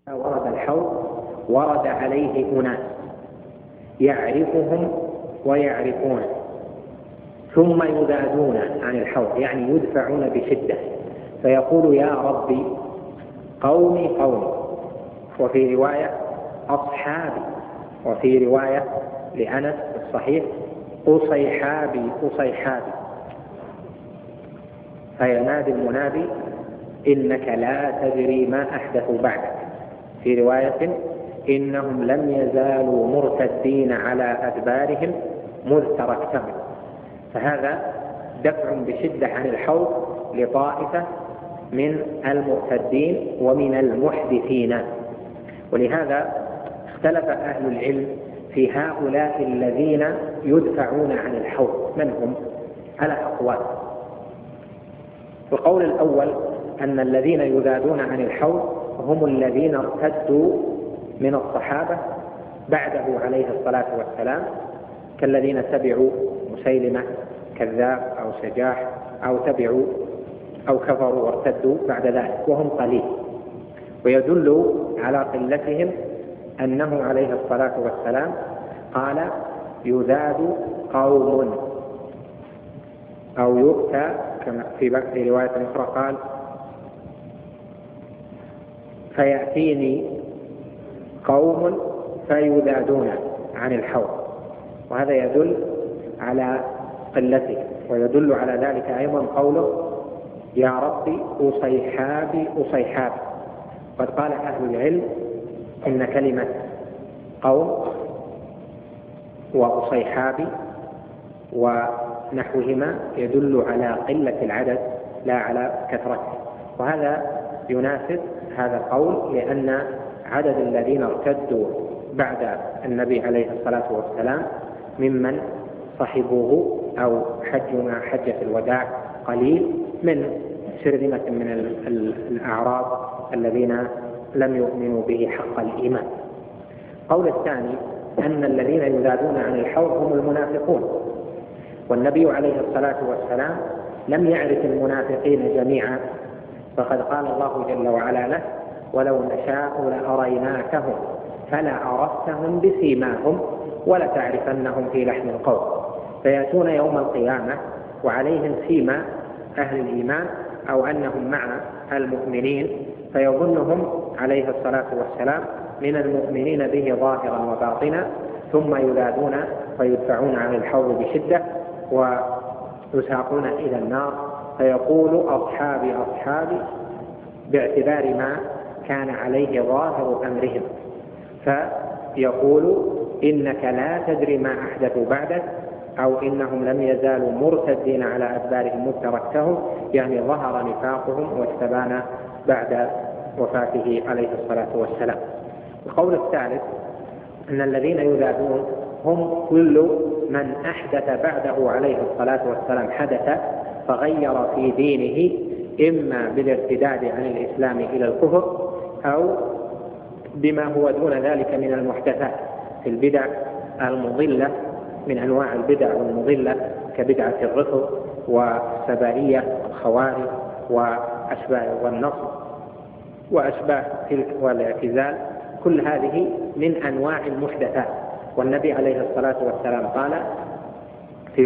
ورد الحوض ورد عليه أناس يعرفهم ويعرفونه ثم يذادون عن الحوض، يعني يدفعون بشدة، فيقول يا ربي قومي قومي، وفي رواية أصحابي، وفي رواية لأنس الصحيح أصيحابي أصيحابي، فينادي المنادي إنك لا تدري ما أحدثوا بعدك، في رواية إنهم لم يزالوا مرتدين على أدبارهم مذ تركتهم. فهذا دفع بشدة عن الحوض لطائفة من المرتدين ومن المحدثين. ولهذا اختلف أهل العلم في هؤلاء الذين يدفعون عن الحوض من هم، على أقوال. القول الأول أن الذين يذادون عن الحوض هم الذين ارتدوا من الصحابة بعده عليه الصلاة والسلام، كالذين تبعوا مسيلمة كذاب أو سجاح، أو تبعوا أو كفروا وارتدوا بعد ذلك، وهم قليل. ويدل على قلتهم أنه عليه الصلاة والسلام قال يذاد قوم، أو يؤتى كما في رواية أخرى قال فيأتيني قوم فيذادون عن الحوض، وهذا يدل على قلته. ويدل على ذلك أيضا قوله يا ربي أصيحابي أصيحابي. قد قال أهل العلم إن كلمة قوم وأصيحابي ونحوهما يدل على قلة العدد لا على كثرته، وهذا يناسب هذا القول، لأن عدد الذين ارتدوا بعد النبي عليه الصلاة والسلام ممن صحبوه أو حجوا مع حجة الوداع قليل من شرذمة من الأعراب الذين لم يؤمنوا به حق الإيمان. القول الثاني أن الذين يذادون عن الحوض هم المنافقون، والنبي عليه الصلاة والسلام لم يعرف المنافقين جميعا، فقد قال الله جل وعلا له ولو نشاء لأريناكهم فلا عرفتهم بسيماهم ولتعرفنهم في لحن القول. فيأتون يوم القيامة وعليهم سيما أهل الإيمان أو أنهم مع المؤمنين، فيظنهم عليه الصلاة والسلام من المؤمنين به ظاهرا وباطنا، ثم يذادون فيدفعون عن الحوض بشدة ويساقون إلى النار، فيقول أصحابي أصحابي باعتبار ما كان عليه ظاهر أمرهم، فيقول إنك لا تدري ما أحدثوا بعدك، أو إنهم لم يزالوا مرتدين على أدبارهم مذ تركتهم، يعني ظهر نفاقهم واستبان بعد وفاته عليه الصلاة والسلام. القول الثالث أن الذين يذادون هم كل من أحدث بعده عليه الصلاة والسلام حدث فغير في دينه، إما بالارتداد عن الإسلام إلى الكفر أو بما هو دون ذلك من المحدثات في البدع المضلة من أنواع البدع المضلة كبدعة الرفض والسبائية والخوارج وأشباه والنصب وأشباه تلك والاعتزال، كل هذه من أنواع المحدثات. والنبي عليه الصلاة والسلام قال في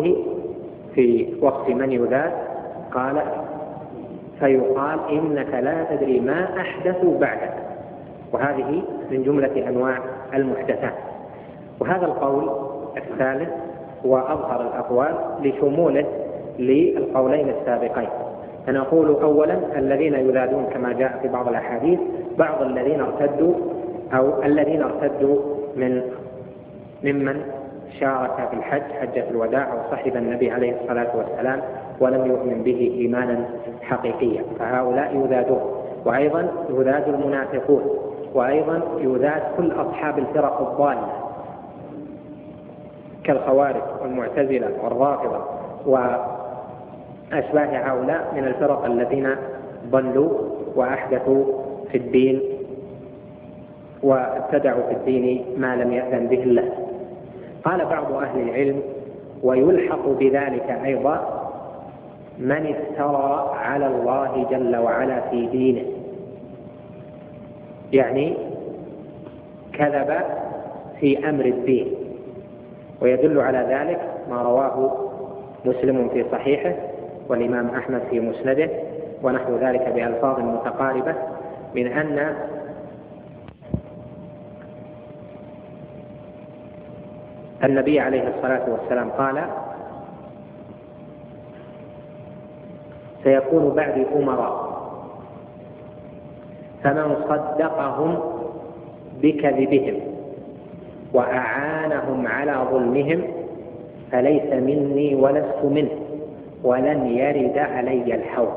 وصف من يذاد قال فيقال إنك لا تدري ما أحدثوا بعدك، وهذه من جملة أنواع المحدثات. وهذا القول الثالث وأظهر الأقوال لشموله للقولين السابقين. فنقول أولا الذين يذادون كما جاء في بعض الأحاديث بعض الذين ارتدوا أو الذين ارتدوا ممن شارك في الحج حجة الوداع أو صحب النبي عليه الصلاة والسلام ولم يؤمن به إيمانا حقيقيا، فهؤلاء يذادون. وأيضا يذاد المنافقون، وأيضا يذاد كل أصحاب الفرق الضالة كالخوارج والمعتزلة والرافضة وأشباه هؤلاء من الفرق الذين ضلوا وأحدثوا في الدين وابتدعوا في الدين ما لم يأذن به الله. قال بعض أهل العلم ويلحق بذلك أيضا من افترى على الله جل وعلا في دينه، يعني كذب في أمر الدين. ويدل على ذلك ما رواه مسلم في صحيحه والإمام أحمد في مسنده ونحو ذلك بألفاظ متقاربة، من أن النبي عليه الصلاة والسلام قال: سيكون بعدي أمراء فمن صدقهم بكذبهم وأعانهم على ظلمهم فليس مني ولست منه ولن يرد علي الحوض.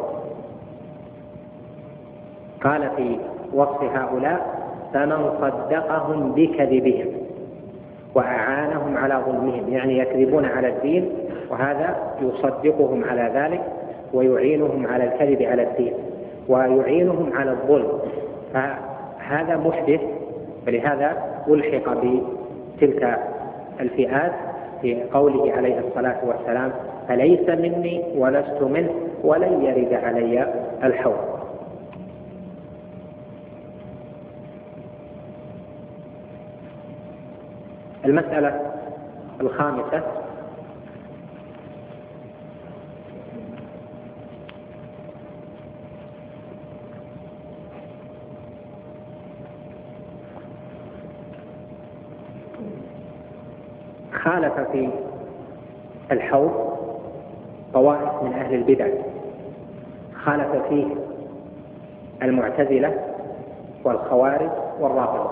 قال في وصف هؤلاء: فمن صدقهم بكذبهم وأعانهم على ظلمهم، يعني يكذبون على الدين وهذا يصدقهم على ذلك ويعينهم على الكذب على الدين ويعينهم على الظلم، فهذا محدث. فلهذا ألحق بتلك الفئات في قوله عليه الصلاة والسلام: فليس مني ولست منه ولن يرد علي الحوض. المسألة الخامسة: خالف في الحوض طوائف من أهل البدع، خالف فيه المعتزلة والخوارج والرافضة.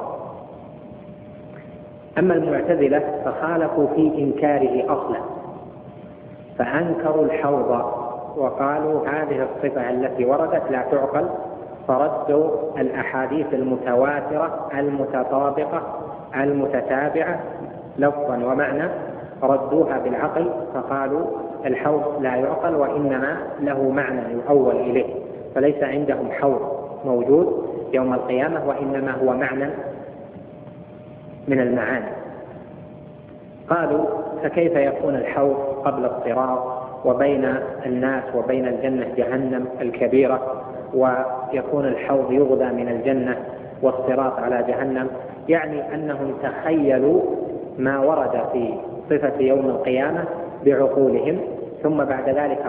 أما المعتزلة فخالفوا في إنكاره أصلا، فأنكروا الحوض وقالوا هذه الصفة التي وردت لا تعقل، فردوا الأحاديث المتواترة المتطابقة المتتابعة لفظا ومعنى، ردوها بالعقل فقالوا الحوض لا يعقل وإنما له معنى يؤول إليه، فليس عندهم حوض موجود يوم القيامة وإنما هو معنى من المعاني. قالوا: فكيف يكون الحوض قبل الصراط وبين الناس وبين الجنة جهنم الكبيرة، ويكون الحوض يغدى من الجنة والصراط على جهنم؟ يعني أنهم تخيلوا ما ورد في صفة يوم القيامة بعقولهم، ثم بعد ذلك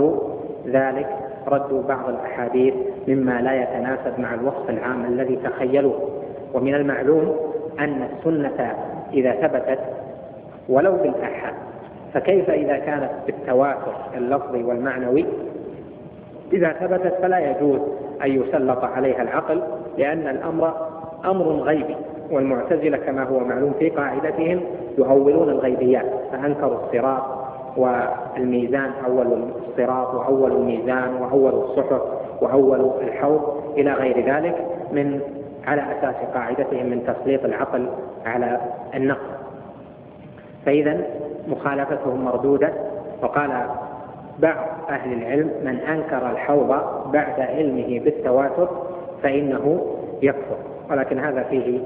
ردوا بعض الأحاديث مما لا يتناسب مع الوصف العام الذي تخيلوه. ومن المعلوم أن السنة إذا ثبتت ولو بالآحاد، فكيف إذا كانت بالتواتر اللفظي والمعنوي؟ إذا ثبتت فلا يجوز أن يسلط عليها العقل، لأن الأمر أمر غيبي، والمعتزلة كما هو معلوم في قاعدتهم يؤولون الغيبيات، فأنكروا الصراط والميزان، أول الصراط وأول الميزان وأول الصحف وأول الحوض إلى غير ذلك على أساس قاعدتهم من تسليط العقل على النقل. فإذا مخالفتهم مردودة. وقال بعض أهل العلم: من أنكر الحوض بعد علمه بالتواتر فإنه يكفر. ولكن هذا فيه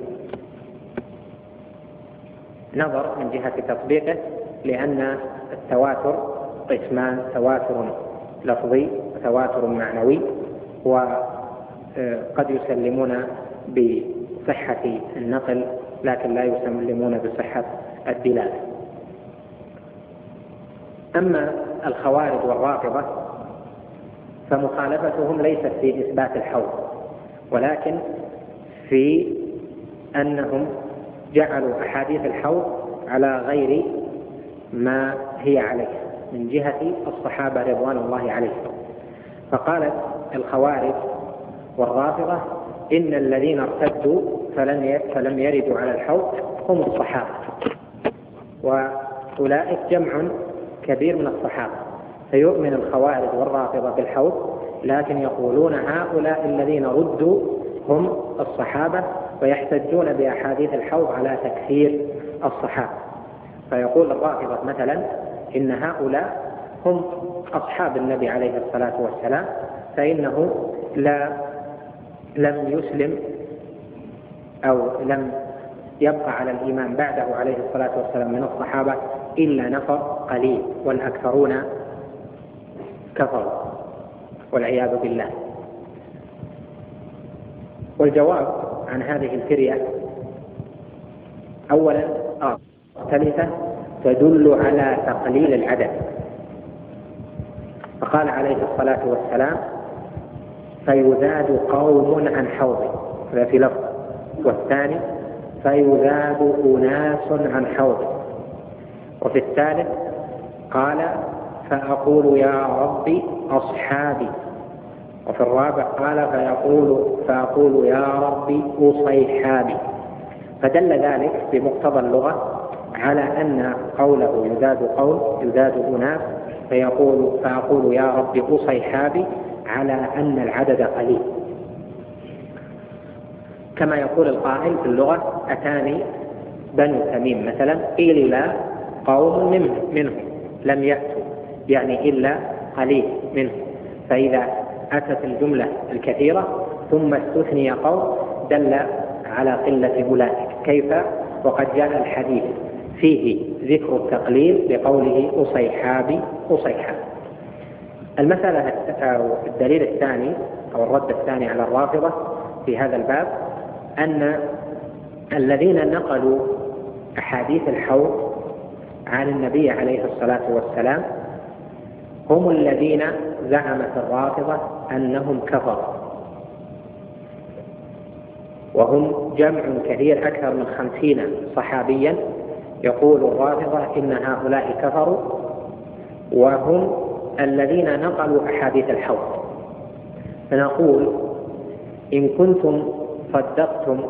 نظر من جهة تطبيقه، لأن التواتر قسمان: تواتر لفظي وتواتر معنوي، وقد يسلمون بصحة النقل لكن لا يسلمون بصحة الدلالة. أما الخوارج والرافضة فمخالفتهم ليست في إثبات الحوض، ولكن في أنهم جعلوا أحاديث الحوض على غير ما هي عليه من جهة الصحابة رضوان الله عليهم. فقالت الخوارج والرافضة: إن الذين ارتدوا فلم يردوا على الحوض هم الصحابة، وأولئك جمع كبير من الصحابة، فيؤمن الخوارج والرافضة بالحوض، لكن يقولون هؤلاء الذين ردوا هم الصحابة، ويحتجون بأحاديث الحوض على تكفير الصحابة. فيقول الرافضة مثلا: إن هؤلاء هم أصحاب النبي عليه الصلاة والسلام، فإنه لم يسلم أو لم يبقى على الإيمان بعده عليه الصلاة والسلام من الصحابة إلا نفر قليل، والأكثرون كفروا والعياذ بالله. والجواب عن هذه الفرية. أولا ثالثة تدل على تقليل العدد، فقال عليه الصلاة والسلام فيزاد قوم عن حوضي، هذا في لفظ، والثاني فيزاد أناس عن حوضي، وفي الثالث قال فأقول يا ربي أصحابي، وفي الرابع قال فأقول يا ربي أصيحابي. فدل ذلك بمقتضى اللغة على أن قوله يزاد أناس فأقول يا ربي أصيحابي على أن العدد قليل، كما يقول القائل في اللغة أتاني بنو تميم مثلا إلا قوم منهم لم يأتوا، يعني إلا قليل منهم. فإذا أتت الجملة الكثيرة ثم استثني قوم دل على قلة أولئك. كيف وقد جاء الحديث فيه ذكر التقليل بقوله أصيحابي. المسألة أو الدليل الثاني أو الرد الثاني على الرافضة في هذا الباب أن الذين نقلوا أحاديث الحوض عن النبي عليه الصلاة والسلام هم الذين زعمت الرافضة أنهم كفروا، وهم جمع كثير أكثر من 50 صحابيا. يقول الرافضة إن هؤلاء كفروا، وهم الذين نقلوا أحاديث الحوض. فنقول إن كنتم صدقتم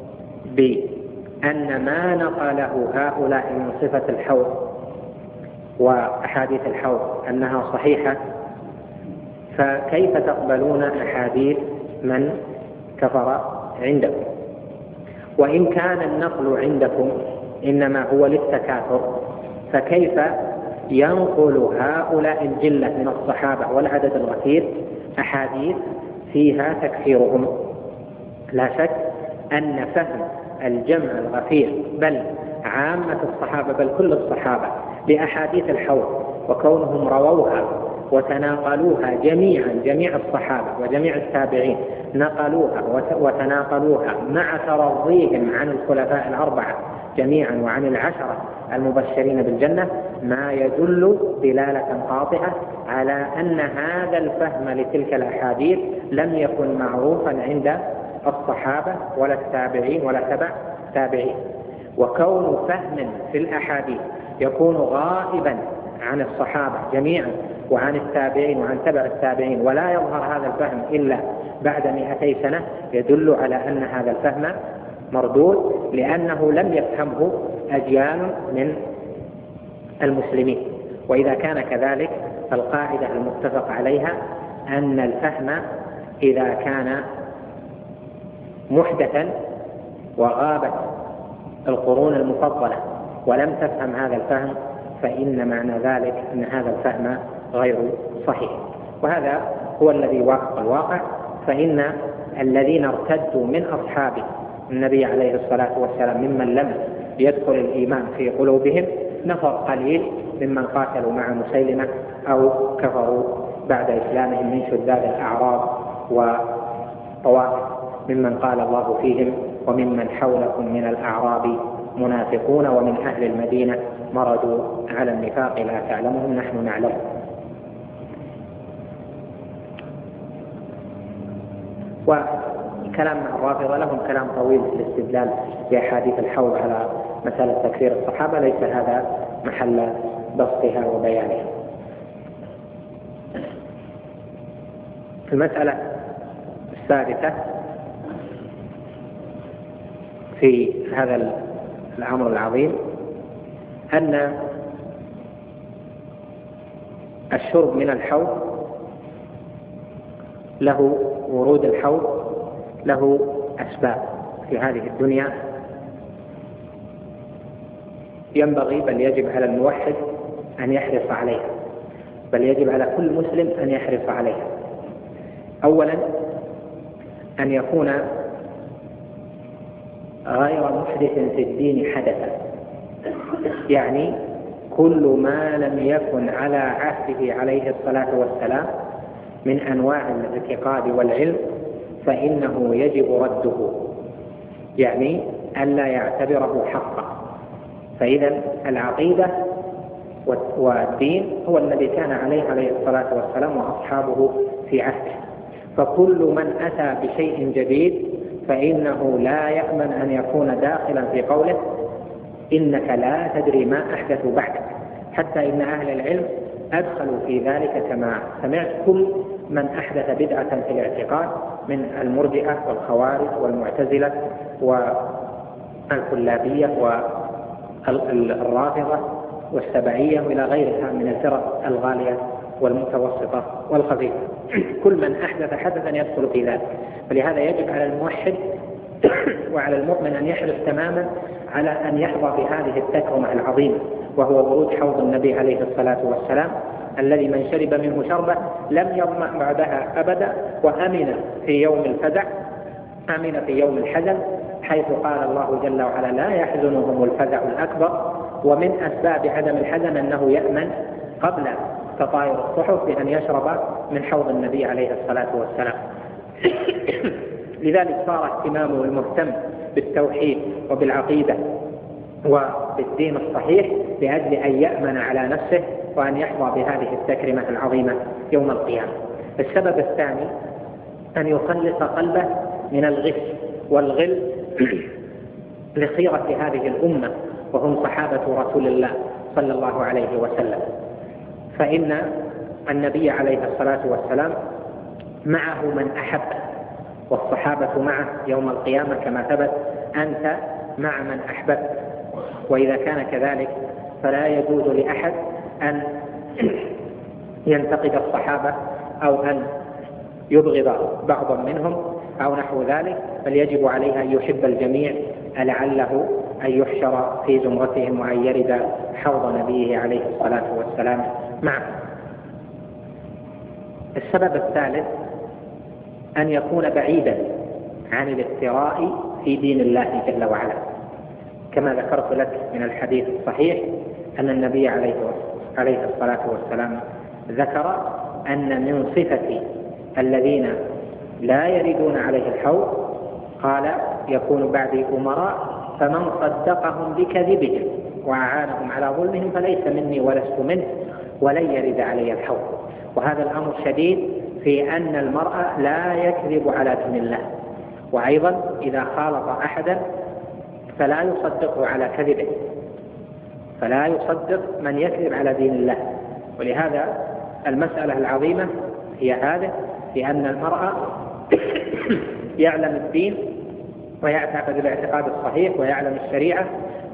بأن ما نقله هؤلاء من صفة الحوض وأحاديث الحوض أنها صحيحة، فكيف تقبلون أحاديث من كفر عندكم؟ وإن كان النقل عندكم إنما هو للتكاثر، فكيف ينقل هؤلاء الجلة من الصحابة والعدد الغفير أحاديث فيها تكفيرهم؟ لا شك أن فهم الجمع الغفير بل عامة الصحابة بل كل الصحابة لأحاديث الحوض وكونهم رووها وتناقلوها جميع الصحابة وجميع التابعين نقلوها وتناقلوها مع ترضيهم عن الخلفاء الأربعة جميعا وعن العشرة المبشرين بالجنة، ما يدل دلالة قاطعة على أن هذا الفهم لتلك الأحاديث لم يكن معروفا عند الصحابة ولا التابعين ولا تبع تابعين. وكون فهم في الأحاديث يكون غائبا عن الصحابة جميعا وعن التابعين وعن تبع التابعين ولا يظهر هذا الفهم إلا بعد 200 سنة يدل على أن هذا الفهم مردود، لأنه لم يفهمه أجيال من المسلمين. وإذا كان كذلك فالقاعدة المتفق عليها أن الفهم إذا كان محدثا وغابت القرون المفضلة ولم تفهم هذا الفهم فإن معنى ذلك أن هذا الفهم غير صحيح، وهذا هو الذي وافق الواقع. فإن الذين ارتدوا من أصحاب النبي عليه الصلاة والسلام ممن لم يدخل الإيمان في قلوبهم نفر قليل ممن قاتلوا مع مسيلمة أو كفروا بعد إسلامهم من شداد الأعراب وطوائف ممن قال الله فيهم وممن حولكم من الأعراب منافقون ومن أهل المدينة مردوا على النفاق لا تعلمهم نحن نعلمهم. وكلام الرافضة لهم كلام طويل في الاستدلال بأحاديث الحوض على مسألة تكفير الصحابة، ليس هذا محل بسطها وبيانها. المسألة السادسة في هذا الأمر العظيم أن الشرب من الحوض له ورود الحوض له أسباب في هذه الدنيا ينبغي بل يجب على الموحد أن يحرص عليها، بل يجب على كل مسلم أن يحرص عليها. أولا أن يكون غير محدث في الدين حدثا، يعني كل ما لم يكن على عهده عليه الصلاة والسلام من أنواع الاعتقاد والعلم فإنه يجب رده يعني ألا يعتبره حقا. فإذا العقيدة والدين هو الذي كان عليه الصلاة والسلام وأصحابه في عهده. فكل من أتى بشيء جديد فإنه لا يأمن أن يكون داخلا في قوله إنك لا تدري ما أحدث بعدك، حتى إن أهل العلم أدخلوا في ذلك كما سمعت كل من أحدث بدعة في الاعتقاد من المرجئة والخوارج والمعتزلة والكلابية والرافضة والسبعية وإلى غيرها من الفرق الغالية والمتوسطة والخفيفة. كل من أحدث حدثا يدخل في ذلك. فلهذا يجب على الموحد وعلى المؤمن أن يحرص تماما على أن يحظى بهذه التكرمة العظيمة، وهو ورود حوض النبي عليه الصلاة والسلام الذي من شرب منه شربة لم يظمأ بعدها أبدا، وأمن في يوم الفزع، أمن في يوم الحزن، حيث قال الله جل وعلا لا يحزنهم الفزع الأكبر. ومن أسباب عدم الحزن أنه يأمن قبل تطاير الصحف بأن يشرب من حوض النبي عليه الصلاة والسلام. لذلك صار اهتمامه المهتم بالتوحيد وبالعقيدة وبالدين الصحيح لأجل أن يأمن على نفسه وأن يحظى بهذه التكرمة العظيمة يوم القيامة. السبب الثاني أن يخلص قلبه من الغش والغل لخيرة هذه الأمة وهم صحابة رسول الله صلى الله عليه وسلم. فإن النبي عليه الصلاة والسلام معه من أحبه، والصحابة معه يوم القيامة كما ثبت أنت مع من أحببت. وإذا كان كذلك فلا يجوز لأحد أن ينتقد الصحابة أو أن يبغض بعضا منهم أو نحو ذلك، بل يجب عليه أن يحب الجميع لعله أن يحشر في زمرتهم وأن يرد حوض نبيه عليه الصلاة والسلام معه. السبب الثالث أن يكون بعيدا عن الافتراء في دين الله جل وعلا، كما ذكرت لك من الحديث الصحيح أن النبي عليه الصلاة والسلام ذكر أن من صفة الذين لا يردون عليه الحوض قال يكون بعدي أمراء فمن صدقهم بكذبهم وأعانهم على ظلمهم فليس مني ولست منه ولن يرد علي الحوض. وهذا الأمر شديد في أن المرء لا يكذب على دين الله، وأيضا إذا خالط أحدا فلا يصدقه على كذبه، فلا يصدق من يكذب على دين الله. ولهذا المسألة العظيمة هي هذه، لأن المرء يعلم الدين ويعتقد الاعتقاد الصحيح ويعلم الشريعة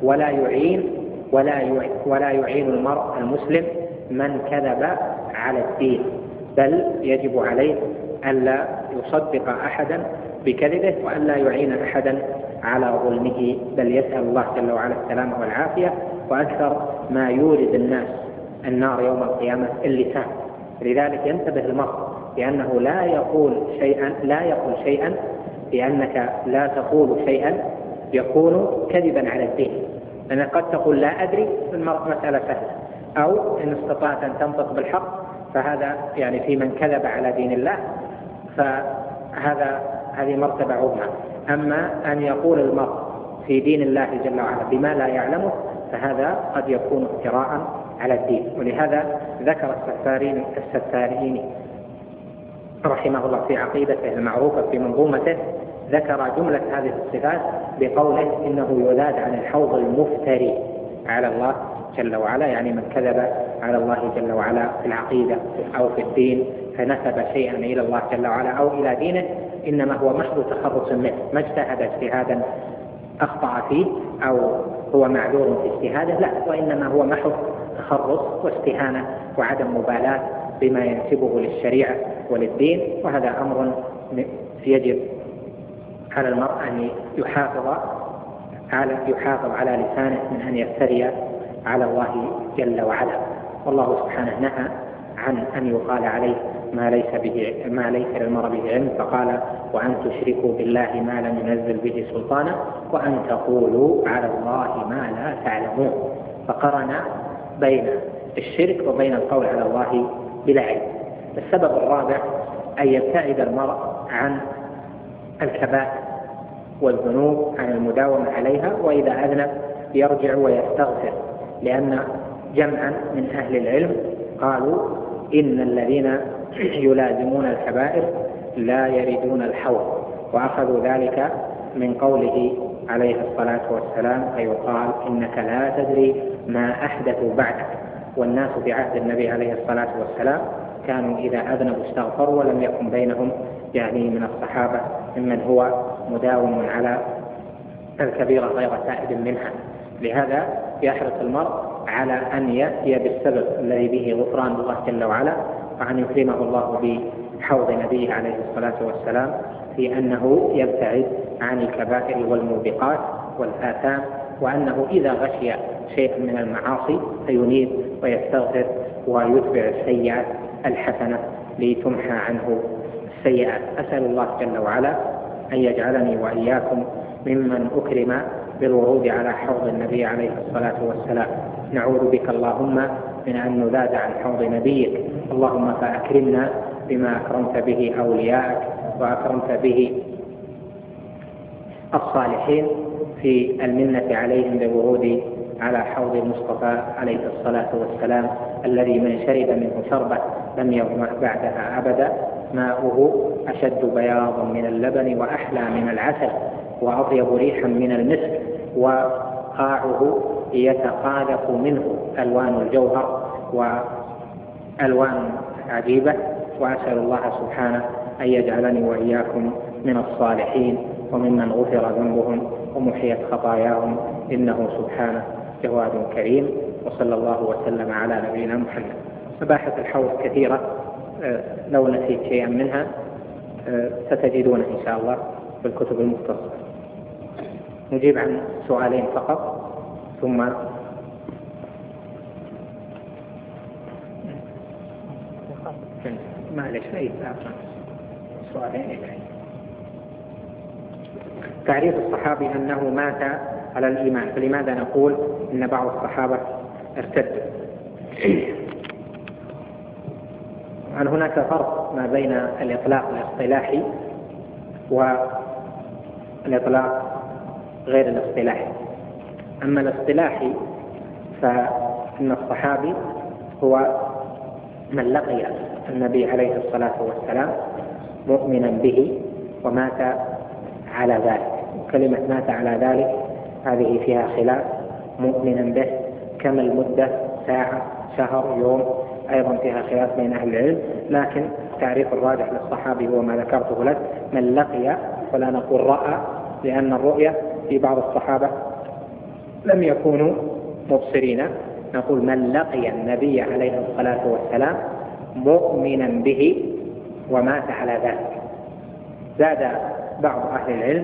ولا يعين المرء المسلم من كذب على الدين، بل يجب عليه ألا يصدق أحدا بكذبه وألا يعين أحدا على ظلمه، بل يسأل الله جل وعلا السلامة والعافية. وأكثر ما يورد الناس النار يوم القيامة اللسان. لذلك ينتبه المرء لأنه لا يقول شيئا لأنك لا تقول شيئا يكون كذبا على الدين، لأنك قد تقول لا أدري مسألة سهلة، أو إن استطعت أن تنطق بالحق فهذا يعني في من كذب على دين الله، هذه مرتبة عظمى. أما أن يقول المرء في دين الله جل وعلا بما لا يعلمه فهذا قد يكون افتراء على الدين. ولهذا ذكر السفاريني رحمه الله في عقيدته المعروفة في منظومته ذكر جملة هذه الصفات بقوله إنه يذاد عن الحوض المفتري على الله جل وعلا، يعني من كذب على الله جل وعلا في العقيدة أو في الدين فنسب شيئا إلى الله جل وعلا أو إلى دينه، إنما هو محض تخرص منه، ما اجتهد اجتهادا أخطأ فيه أو هو معذور في اجتهاده، لا، وإنما هو محض تخرص واستهانة وعدم مبالاة بما ينسبه للشريعة وللدين. وهذا أمر يجب على المرء أن يحافظ على لسانه من أن يفتري على الله جل وعلا. والله سبحانه نهى عن أن يقال عليه ما ليس للمرء به علم، فقال وأن تشركوا بالله ما لم ينزل به سلطانا وأن تقولوا على الله ما لا تعلمون. فقرن بين الشرك وبين القول على الله بلا علم. السبب الرابع أن يبتعد المرء عن الكبائر والذنوب عن المداومة عليها، وإذا أذنب يرجع ويستغفر، لأن جمعا من أهل العلم قالوا إن الذين يلازمون الكبائر لا يردون الحوض، وأخذوا ذلك من قوله عليه الصلاة والسلام فيقال إنك لا تدري ما أحدثوا بعدك. والناس في عهد النبي عليه الصلاة والسلام كانوا إذا أذنبوا استغفروا، ولم يكن بينهم يعني من الصحابة ممن هو مداوم على الكبيرة غير تائب منها. لهذا يحرص المرء على أن يأتي بالسبب الذي به غفران الله جل وعلا، وأن يكرمه الله بحوض نبيه عليه الصلاة والسلام في أنه يبتعد عن الكبائر والموبقات والآثام، وأنه إذا غشي شيئا من المعاصي فينيب ويستغفر ويتبع السيئات الحسنة لتمحى عنه السيئات. أسأل الله جل وعلا أن يجعلني وإياكم ممن أكرم بالورود على حوض النبي عليه الصلاة والسلام. نعوذ بك اللهم من أن نذاد عن حوض نبيك، اللهم فأكرمنا بما أكرمت به أولياءك وأكرمت به الصالحين في المنة عليهم بالورود على حوض المصطفى عليه الصلاة والسلام، الذي من شرب منه شربة لم يظمأ بعدها أبدا، ماؤه أشد بياضا من اللبن وأحلى من العسل وأطيب ريحا من المسك، وقاعه يتقاذف منه ألوان الجوهر وألوان عجيبة. وأسأل الله سبحانه أن يجعلني وإياكم من الصالحين وممن غفر ذنبهم ومحيت خطاياهم، إنه سبحانه جواد كريم. وصلى الله وسلم على نبينا محمد. مباحث الحوض كثيرة، لو نسيت شيئا منها ستجدونه إن شاء الله في الكتب المختصرة. نجيب عن سؤالين فقط ثم معلش سؤالين. تعريف الصحابي أنه مات على الإيمان، فلماذا نقول إن بعض الصحابة ارتدوا؟ هل هناك فرق ما بين الإطلاق الاصطلاحي والإطلاق غير الاصطلاحي؟ أما الاصطلاحي فإن الصحابي هو من لقي النبي عليه الصلاة والسلام مؤمنا به ومات على ذلك. كلمة مات على ذلك هذه فيها خلاف، مؤمنا به كم المدة، ساعة، شهر، يوم، أيضا فيها خلاف بين أهل العلم، لكن التعريف الراجح للصحابي هو ما ذكرته لك، من لقي، ولا نقول رأى، لأن الرؤية في بعض الصحابة لم يكونوا مبصرين، نقول من لقي النبي عليه الصلاة والسلام مؤمنا به ومات على ذلك. زاد بعض أهل العلم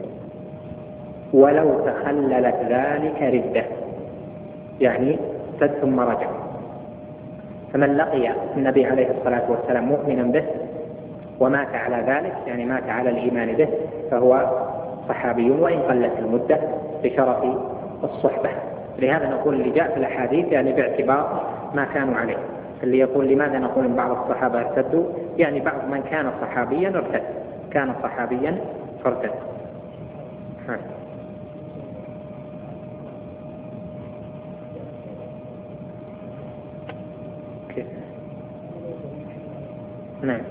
ولو تخللت ذلك ردة، يعني ثم رجع. فمن لقي النبي عليه الصلاة والسلام مؤمنا به ومات على ذلك، يعني مات على الإيمان به، فهو صحابي وإن قلت المدة بشرف الصحبة. لهذا نقول اللي جاء في الأحاديث يعني باعتبار ما كانوا عليه. اللي يقول لماذا نقول إن بعض الصحابة ارتدوا، يعني بعض من كان صحابيا ارتد، كان صحابيا فارتد. نعم.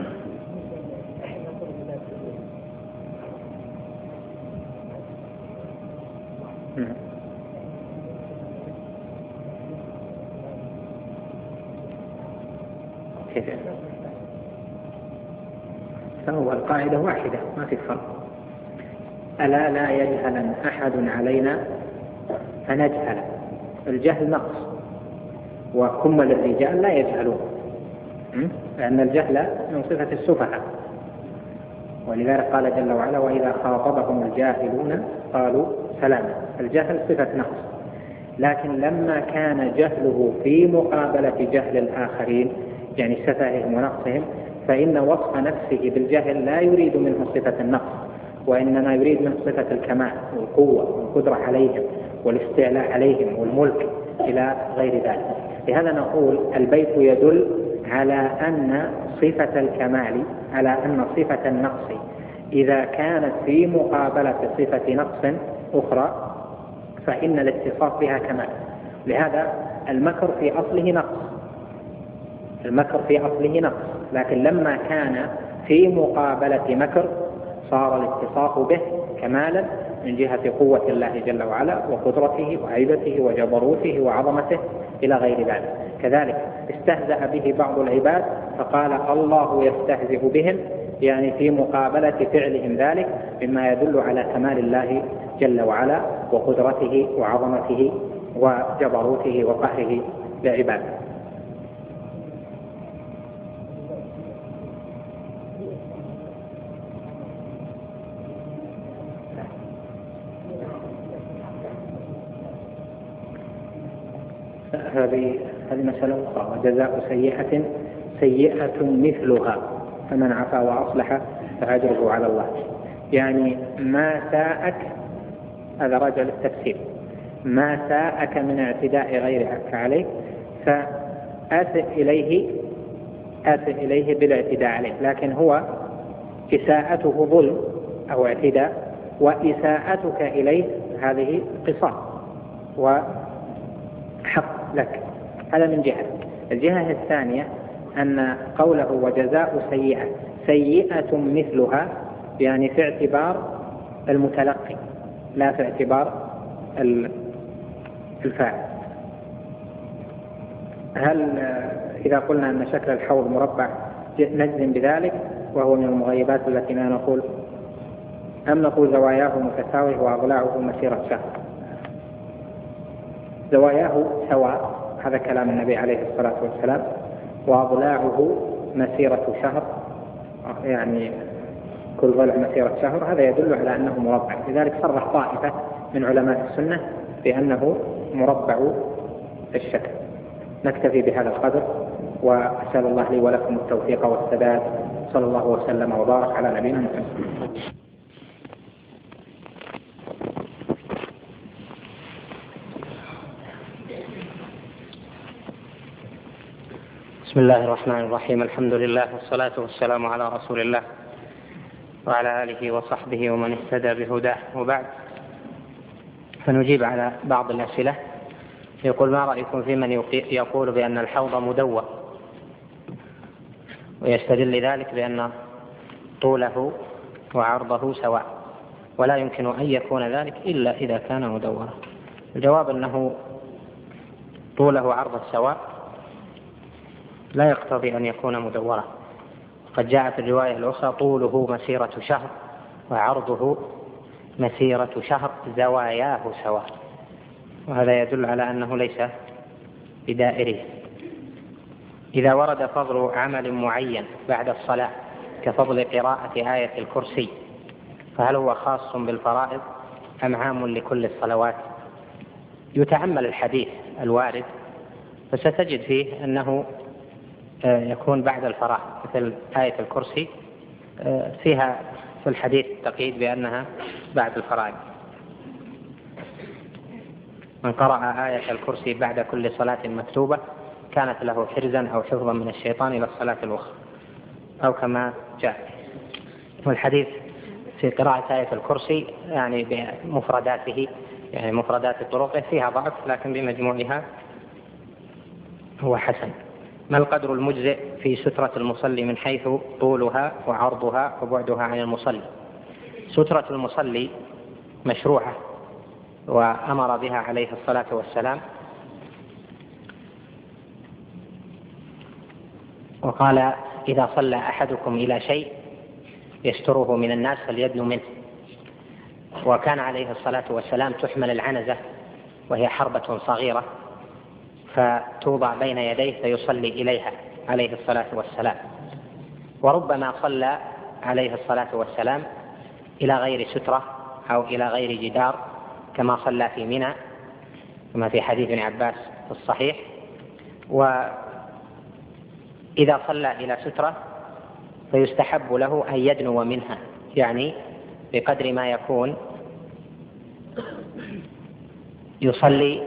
فهو القاعدة واحدة ما في فرق. ألا لا يجهل أحد علينا فنجهل. الجهل نقص، وكمل الرجال لا يجهلون، لأن الجهل من صفة السفهاء، ولذلك قال جل وعلا وإذا خاطبهم الجاهلون قالوا سلاما. الجهل صفة نقص، لكن لما كان جهله في مقابلة جهل الآخرين، يعني سفههم ونقصهم، فإن وصف نفسه بالجهل لا يريد منه صفة النقص، وإنما يريد منه صفة الكمال والقوة والقدرة عليهم والاستعلاء عليهم والملك إلى غير ذلك. لهذا نقول البيت يدل على أن صفة الكمال، على أن صفة النقص إذا كانت في مقابلة صفة نقص أخرى فإن الاتصاف بها كمال. لهذا المكر في أصله نقص، المكر في أصله نقص، لكن لما كان في مقابلة مكر صار الاتصاف به كمالا من جهة قوة الله جل وعلا وقدرته وهيبته وجبروته وعظمته إلى غير ذلك. كذلك استهزأ به بعض العباد فقال الله يستهزئ بهم، يعني في مقابلة فعلهم ذلك، مما يدل على كمال الله جل وعلا وقدرته وعظمته وجبروته وقهره لعباده. هذه مسألة أخرى. وجزاء سيئة سيئة مثلها فمن عفا وأصلح فأجره على الله. يعني ما ساءك، هذا راجع للتفسير، ما ساءك من اعتداء غيرك عليك فآسئ إليه بالاعتداء عليه، لكن هو إساءته ظلم أو اعتداء، وإساءتك إليه هذه قصاص وحق لك. هذا من جهة. الجهة الثانية أن قوله وجزاء سيئة سيئة مثلها، يعني في اعتبار المتلقي لا في اعتبار الفاعل. هل إذا قلنا أن شكل الحوض مربع نجزم بذلك وهو من المغيبات التي لا نقول، أم نقول زواياه متساوية وأضلاعه مسيرة شهر؟ زواياه سواء، هذا كلام النبي عليه الصلاة والسلام، وأضلاعه مسيرة شهر، يعني كل ضلع مسيرة شهر، هذا يدل على أنه مربع. لذلك صرح طائفة من علماء السنة بأنه مربع الشكل. نكتفي بهذا القدر، وأسأل الله لي ولكم التوفيق والسداد. صلى الله وسلم وبارك على نبينا محمد. بسم الله الرحمن الرحيم. الحمد لله والصلاة والسلام على رسول الله وعلى آله وصحبه ومن اهتدى بهداه، وبعد، فنجيب على بعض الأسئلة. يقول: ما رأيكم في من يقول بأن الحوض مدوى ويستدل ذلك بأن طوله وعرضه سواء ولا يمكن أن يكون ذلك إلا إذا كان مدورا؟ الجواب أنه طوله وعرضه سواء لا يقتضي أن يكون مدورا. قد جاءت الرواية الأخرى: طوله مسيرة شهر وعرضه مسيرة شهر زواياه سواء، وهذا يدل على أنه ليس بدائري. إذا ورد فضل عمل معين بعد الصلاة كفضل قراءة آية الكرسي، فهل هو خاص بالفرائض أم عام لكل الصلوات؟ يتأمل الحديث الوارد فستجد فيه أنه يكون بعد الفرائض، مثل آية الكرسي فيها في الحديث تقييد بأنها بعد الفرائض. من قرأ آية الكرسي بعد كل صلاة مكتوبة كانت له حرزا أو حفظا من الشيطان إلى الصلاة الأخرى، أو كما جاء. والحديث في قراءة آية الكرسي يعني بمفرداته، يعني مفردات طرقه فيها ضعف، لكن بمجموعها هو حسن. ما القدر المجزئ في سترة المصلي من حيث طولها وعرضها وبعدها عن المصلي؟ سترة المصلي مشروعة وأمر بها عليه الصلاة والسلام، وقال: إذا صلى أحدكم إلى شيء يستره من الناس فليدنو منه. وكان عليه الصلاة والسلام تحمل العنزة وهي حربة صغيرة فتوضع بين يديه فيصلي إليها عليه الصلاة والسلام. وربما صلى عليه الصلاة والسلام إلى غير سترة أو إلى غير جدار، كما صلى في منى كما في حديث ابن عباس في الصحيح. وإذا صلى إلى سترة فيستحب له أن يدنو منها، يعني بقدر ما يكون يصلي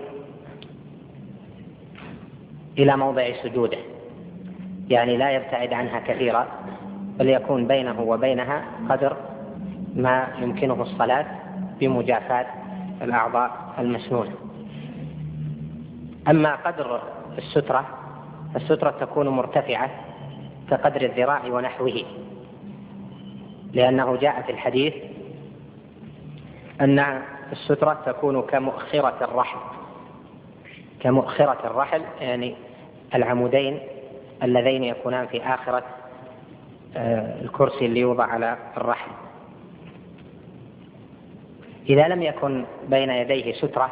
إلى موضع سجوده، يعني لا يبتعد عنها كثيرا، بل يكون بينه وبينها قدر ما يمكنه الصلاة بمجافاة الأعضاء المسنونة. أما قدر السترة فالسترة تكون مرتفعة كقدر الذراع ونحوه، لأنه جاء في الحديث أن السترة تكون كمؤخرة الرحل، يعني العمودين اللذين يكونان في آخرة الكرسي اللي يوضع على الرحل. إذا لم يكن بين يديه سترة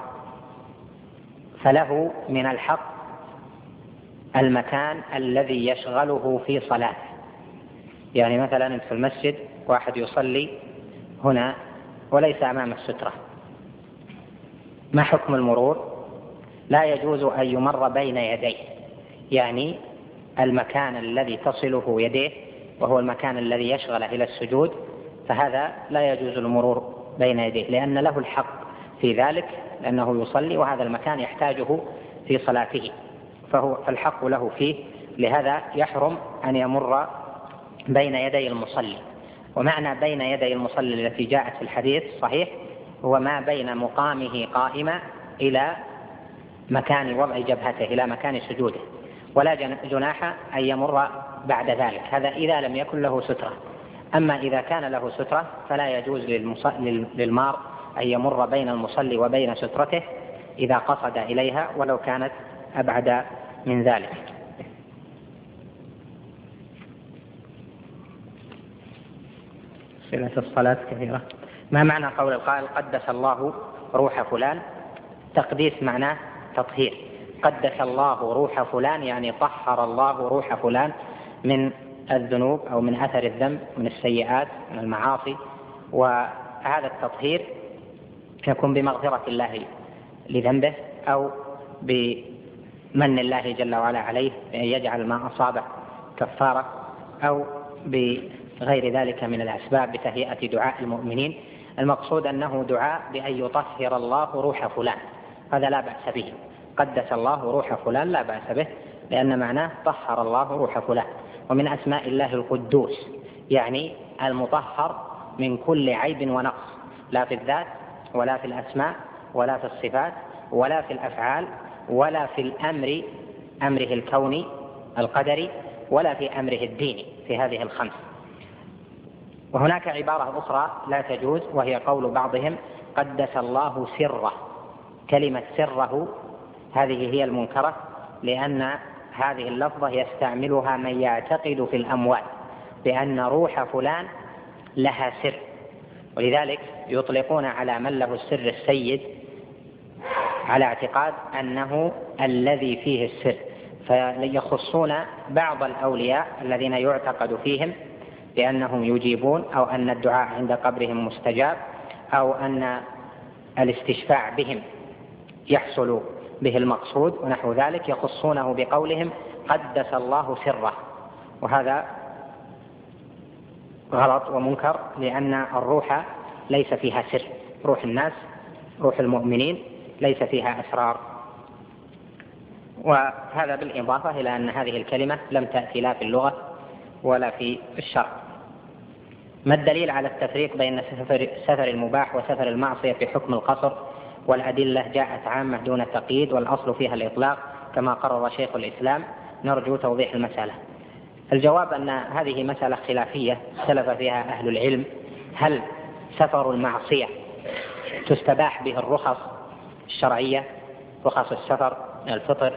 فله من الحق المكان الذي يشغله في صلاة. يعني مثلا في المسجد واحد يصلي هنا وليس أمام السترة، ما حكم المرور؟ لا يجوز أن يمر بين يديه، يعني المكان الذي تصله يديه وهو المكان الذي يشغل إلى السجود، فهذا لا يجوز المرور بين يديه لأن له الحق في ذلك، لأنه يصلي وهذا المكان يحتاجه في صلاته، فالحق له فيه، لهذا يحرم أن يمر بين يدي المصلي. ومعنى بين يدي المصلي التي جاءت في الحديث صحيح هو ما بين مقامه قائما إلى مكان وضع جبهته، إلى مكان سجوده، ولا جناح أن يمر بعد ذلك، هذا إذا لم يكن له سترة. أما إذا كان له سترة فلا يجوز للمار أن يمر بين المصلي وبين سترته إذا قصد إليها ولو كانت أبعد من ذلك. صلة الصلاة كثيرة. ما معنى قول القائل قدس الله روح فلان؟ تقديس معناه تطهير، قدس الله روح فلان يعني طهر الله روح فلان من الذنوب أو من أثر الذنب، من السيئات، من المعاصي. وهذا التطهير يكون بمغفرة الله لذنبه أو بمن الله جل وعلا عليه بأن يجعل ما أصابه كفارة، أو بغير ذلك من الأسباب بتهيئة دعاء المؤمنين. المقصود أنه دعاء بأن يطهر الله روح فلان، هذا لا بأس به. قدس الله روح فلان لا بأس به، لأن معناه طهر الله روح فلان. ومن أسماء الله القدوس، يعني المطهر من كل عيب ونقص، لا في الذات ولا في الأسماء ولا في الصفات ولا في الأفعال ولا في أمره الكوني القدري ولا في أمره الديني، في هذه الخمس. وهناك عبارة أخرى لا تجوز، وهي قول بعضهم قدس الله سره. كلمة سره هذه هي المنكرة، لأن هذه اللفظة يستعملها من يعتقد في الأموات بأن روح فلان لها سر، ولذلك يطلقون على من له السر السيد على اعتقاد أنه الذي فيه السر، فيخصون بعض الأولياء الذين يعتقد فيهم بأنهم يجيبون، أو أن الدعاء عند قبرهم مستجاب، أو أن الاستشفاع بهم يحصل به المقصود ونحو ذلك، يخصونه بقولهم قدس الله سره. وهذا غلط ومنكر، لأن الروح ليس فيها سر، روح الناس روح المؤمنين ليس فيها أسرار. وهذا بالإضافة إلى أن هذه الكلمة لم تأتي لا في اللغة ولا في الشرع. ما الدليل على التفريق بين سفر المباح وسفر المعصية في حكم القصر؟ والأدلة جاءت عامة دون تقييد، والأصل فيها الإطلاق كما قرر شيخ الإسلام. نرجو توضيح المسألة. الجواب أن هذه مسألة خلافية اختلف فيها أهل العلم، هل سفر المعصية تستباح به الرخص الشرعية، رخص السفر من الفطر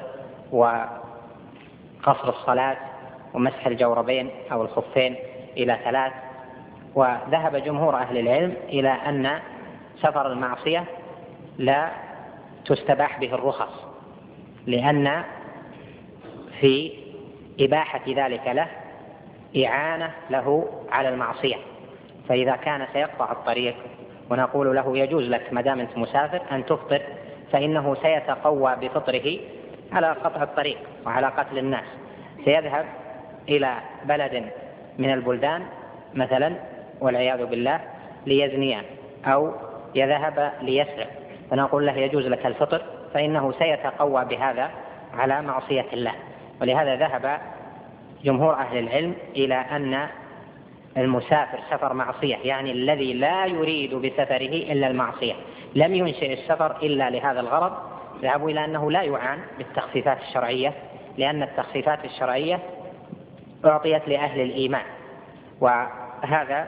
وقصر الصلاة ومسح الجوربين أو الخفين إلى 3. وذهب جمهور أهل العلم إلى أن سفر المعصية لا تستباح به الرخص، لأن في إباحة ذلك له إعانة له على المعصية. فإذا كان سيقطع الطريق ونقول له يجوز لك ما دام أنت مسافر أن تفطر، فإنه سيتقوى بفطره على قطع الطريق وعلى قتل الناس، سيذهب إلى بلد من البلدان مثلا والعياذ بالله ليزنيان، أو يذهب ليسرق، فنقول له يجوز لك الفطر، فإنه سيتقوى بهذا على معصية الله. ولهذا ذهب جمهور أهل العلم إلى أن المسافر سفر معصية، يعني الذي لا يريد بسفره إلا المعصية، لم ينشئ السفر إلا لهذا الغرض، ذهبوا إلى أنه لا يعان بالتخفيفات الشرعية، لأن التخفيفات الشرعية أعطيت لأهل الإيمان، وهذا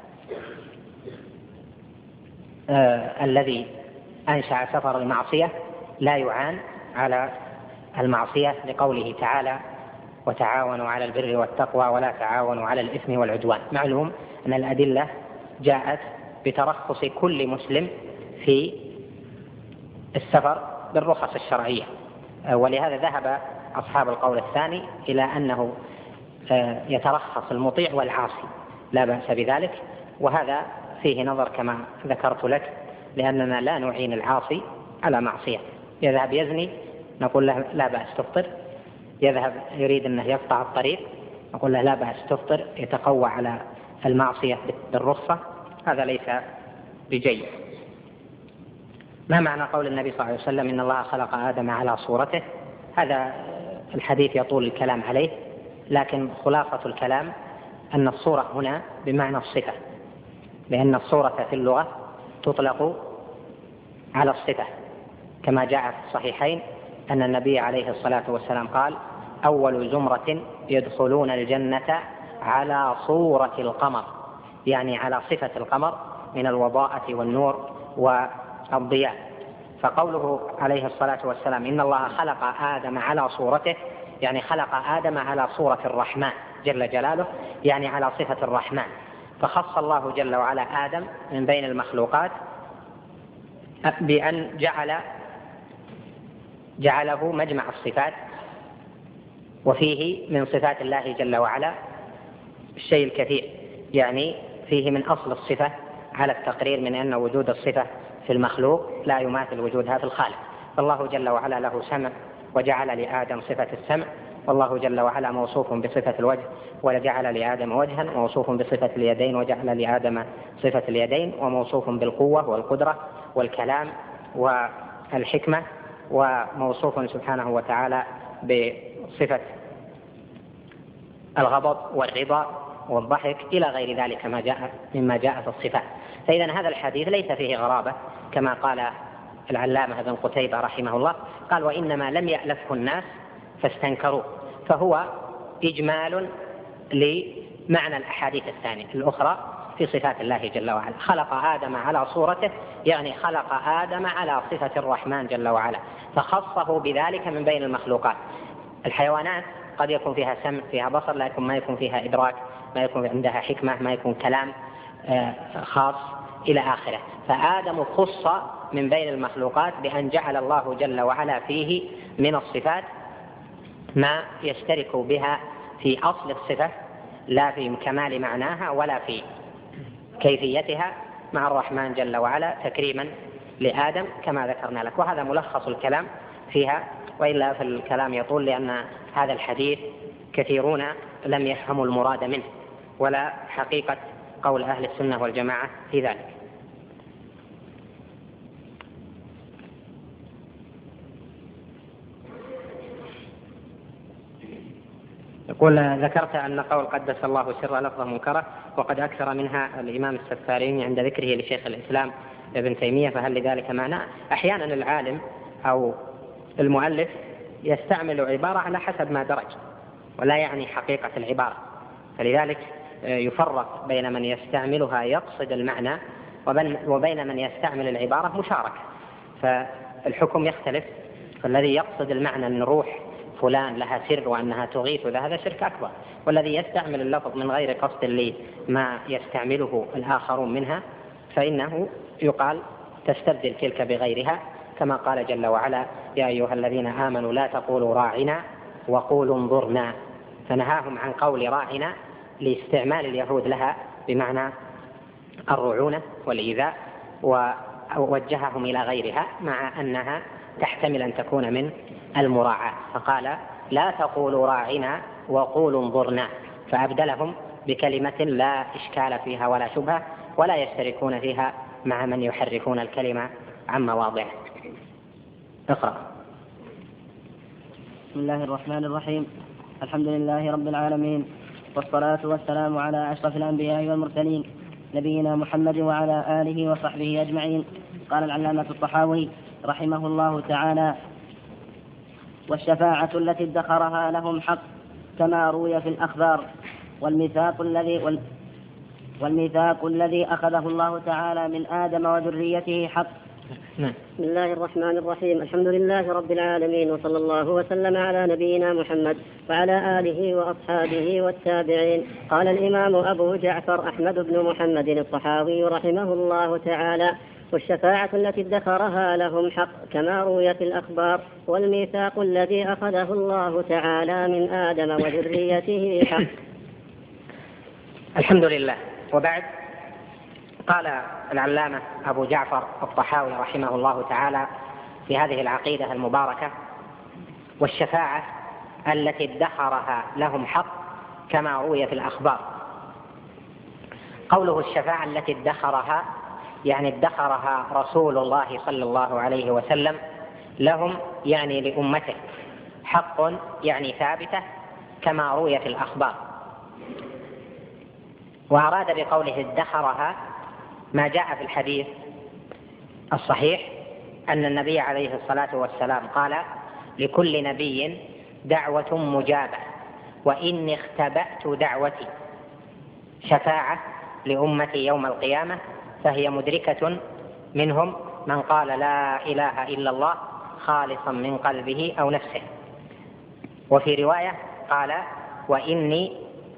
الذي أنشأ سفر المعصية لا يعان على المعصية، لقوله تعالى: وتعاونوا على البر والتقوى ولا تعاونوا على الإثم والعدوان. معلوم أن الأدلة جاءت بترخص كل مسلم في السفر بالرخص الشرعية، ولهذا ذهب أصحاب القول الثاني إلى أنه يترخص المطيع والعاصي، لا بأس بذلك، وهذا فيه نظر كما ذكرت لك، لأننا لا نعين العاصي على معصية. يذهب يزني نقول له لا بأس تفطر، يذهب يريد أنه يقطع الطريق نقول له لا بأس تفطر، يتقوى على المعصية بالرخصة، هذا ليس بجيد. ما معنى قول النبي صلى الله عليه وسلم: إن الله خلق آدم على صورته؟ هذا الحديث يطول الكلام عليه، لكن خلاصة الكلام أن الصورة هنا بمعنى الصفة، لأن الصورة في اللغة تطلق على الصفة، كما جاء في الصحيحين أن النبي عليه الصلاة والسلام قال: أول زمرة يدخلون الجنة على صورة القمر، يعني على صفة القمر من الوضاءة والنور والضياء. فقوله عليه الصلاة والسلام إن الله خلق آدم على صورته، يعني خلق آدم على صورة الرحمن جل جلاله، يعني على صفة الرحمن، فخص الله جل وعلا آدم من بين المخلوقات بأن جعله مجمع الصفات، وفيه من صفات الله جل وعلا الشيء الكثير، يعني فيه من أصل الصفة على التقرير من أن وجود الصفة في المخلوق لا يماثل وجودها في الخالق. فالله جل وعلا له سمع وجعل لآدم صفة السمع، والله جل وعلا موصوف بصفة الوجه وجعل لآدم وجها، وموصوف بصفة اليدين وجعل لآدم صفة اليدين، وموصوف بالقوة والقدرة والكلام والحكمة، وموصوف سبحانه وتعالى بصفة الغضب والرضا والضحك إلى غير ذلك مما جاء في الصفات. فإذا هذا الحديث ليس فيه غرابة، كما قال العلامة ابن قتيبة رحمه الله، قال: وإنما لم يألفه الناس فاستنكروه، فهو إجمال لمعنى الأحاديث الثانية الأخرى في صفات الله جل وعلا. خلق آدم على صورته، يعني خلق آدم على صفة الرحمن جل وعلا، فخصه بذلك من بين المخلوقات. الحيوانات قد يكون فيها سمع، فيها بصر، لكن ما يكون فيها إدراك، ما يكون عندها حكمة، ما يكون كلام خاص إلى آخره. فآدم خص من بين المخلوقات بأن جعل الله جل وعلا فيه من الصفات ما يشترك بها في أصل الصفة، لا في كمال معناها ولا في كيفيتها، مع الرحمن جل وعلا تكريما لآدم كما ذكرنا لك. وهذا ملخص الكلام فيها، وإلا في الكلام يطول، لأن هذا الحديث كثيرون لم يفهموا المراد منه ولا حقيقة قول أهل السنة والجماعة في ذلك. يقول: ذكرت أن قول قدس الله سر لفظه منكرة، وقد أكثر منها الإمام السفاريني عند ذكره لشيخ الإسلام ابن تيمية، فهل لذلك معنى؟ أحيانا العالم أو المؤلف يستعمل عبارة على حسب ما درج ولا يعني حقيقة العبارة، فلذلك يفرق بين من يستعملها يقصد المعنى وبين من يستعمل العبارة مشاركة، فالحكم يختلف. فالذي يقصد المعنى أن روح فلان لها سر وأنها تغيث، هذا شرك أكبر، والذي يستعمل اللفظ من غير قصد لما يستعمله الآخرون منها فإنه يقال تستبدل تلك بغيرها، كما قال جل وعلا: يا أيها الذين آمنوا لا تقولوا راعنا وقولوا انظرنا، فنهاهم عن قول راعنا لاستعمال اليهود لها بمعنى الرعونة والإيذاء، ووجههم إلى غيرها مع أنها تحتمل أن تكون من المراعاة، فقال: لا تقولوا راعنا وقولوا انظرنا، فأبدلهم بكلمة لا إشكال فيها ولا شبهة ولا يشتركون فيها مع من يحرفون الكلمة عن مواضعه. اقرأ. بسم الله الرحمن الرحيم. الحمد لله رب العالمين، والصلاة والسلام على أشرف الأنبياء والمرسلين نبينا محمد وعلى آله وصحبه أجمعين. قال العلامة الطحاوي رحمه الله تعالى: والشفاعة التي ادخرها لهم حق كما روي في الأخبار، والميثاق الذي أخذه الله تعالى من آدم وذريته حق. بسم الله الرحمن الرحيم. الحمد لله رب العالمين، وصلى الله وسلم على نبينا محمد وعلى آله وأصحابه والتابعين. قال الإمام أبو جعفر أحمد بن محمد الطحاوي رحمه الله تعالى: والشفاعة التي ادخرها لهم حق كما روي في الأخبار، والميثاق الذي أخذه الله تعالى من آدم وذريته حق. الحمد لله. وبعد، قال العلامة أبو جعفر الطحاوي رحمه الله تعالى في هذه العقيدة المباركة: والشفاعة التي ادخرها لهم حق كما روي في الأخبار. قوله الشفاعة التي ادخرها يعني ادخرها رسول الله صلى الله عليه وسلم لهم، يعني لأمته، حق يعني ثابتة كما روي في الأخبار. وأراد بقوله ادخرها ما جاء في الحديث الصحيح أن النبي عليه الصلاة والسلام قال: لكل نبي دعوة مجابة، وإني اختبأت دعوتي شفاعة لأمتي يوم القيامة، فهي مدركة منهم من قال لا إله إلا الله خالصا من قلبه أو نفسه. وفي رواية قال: وإني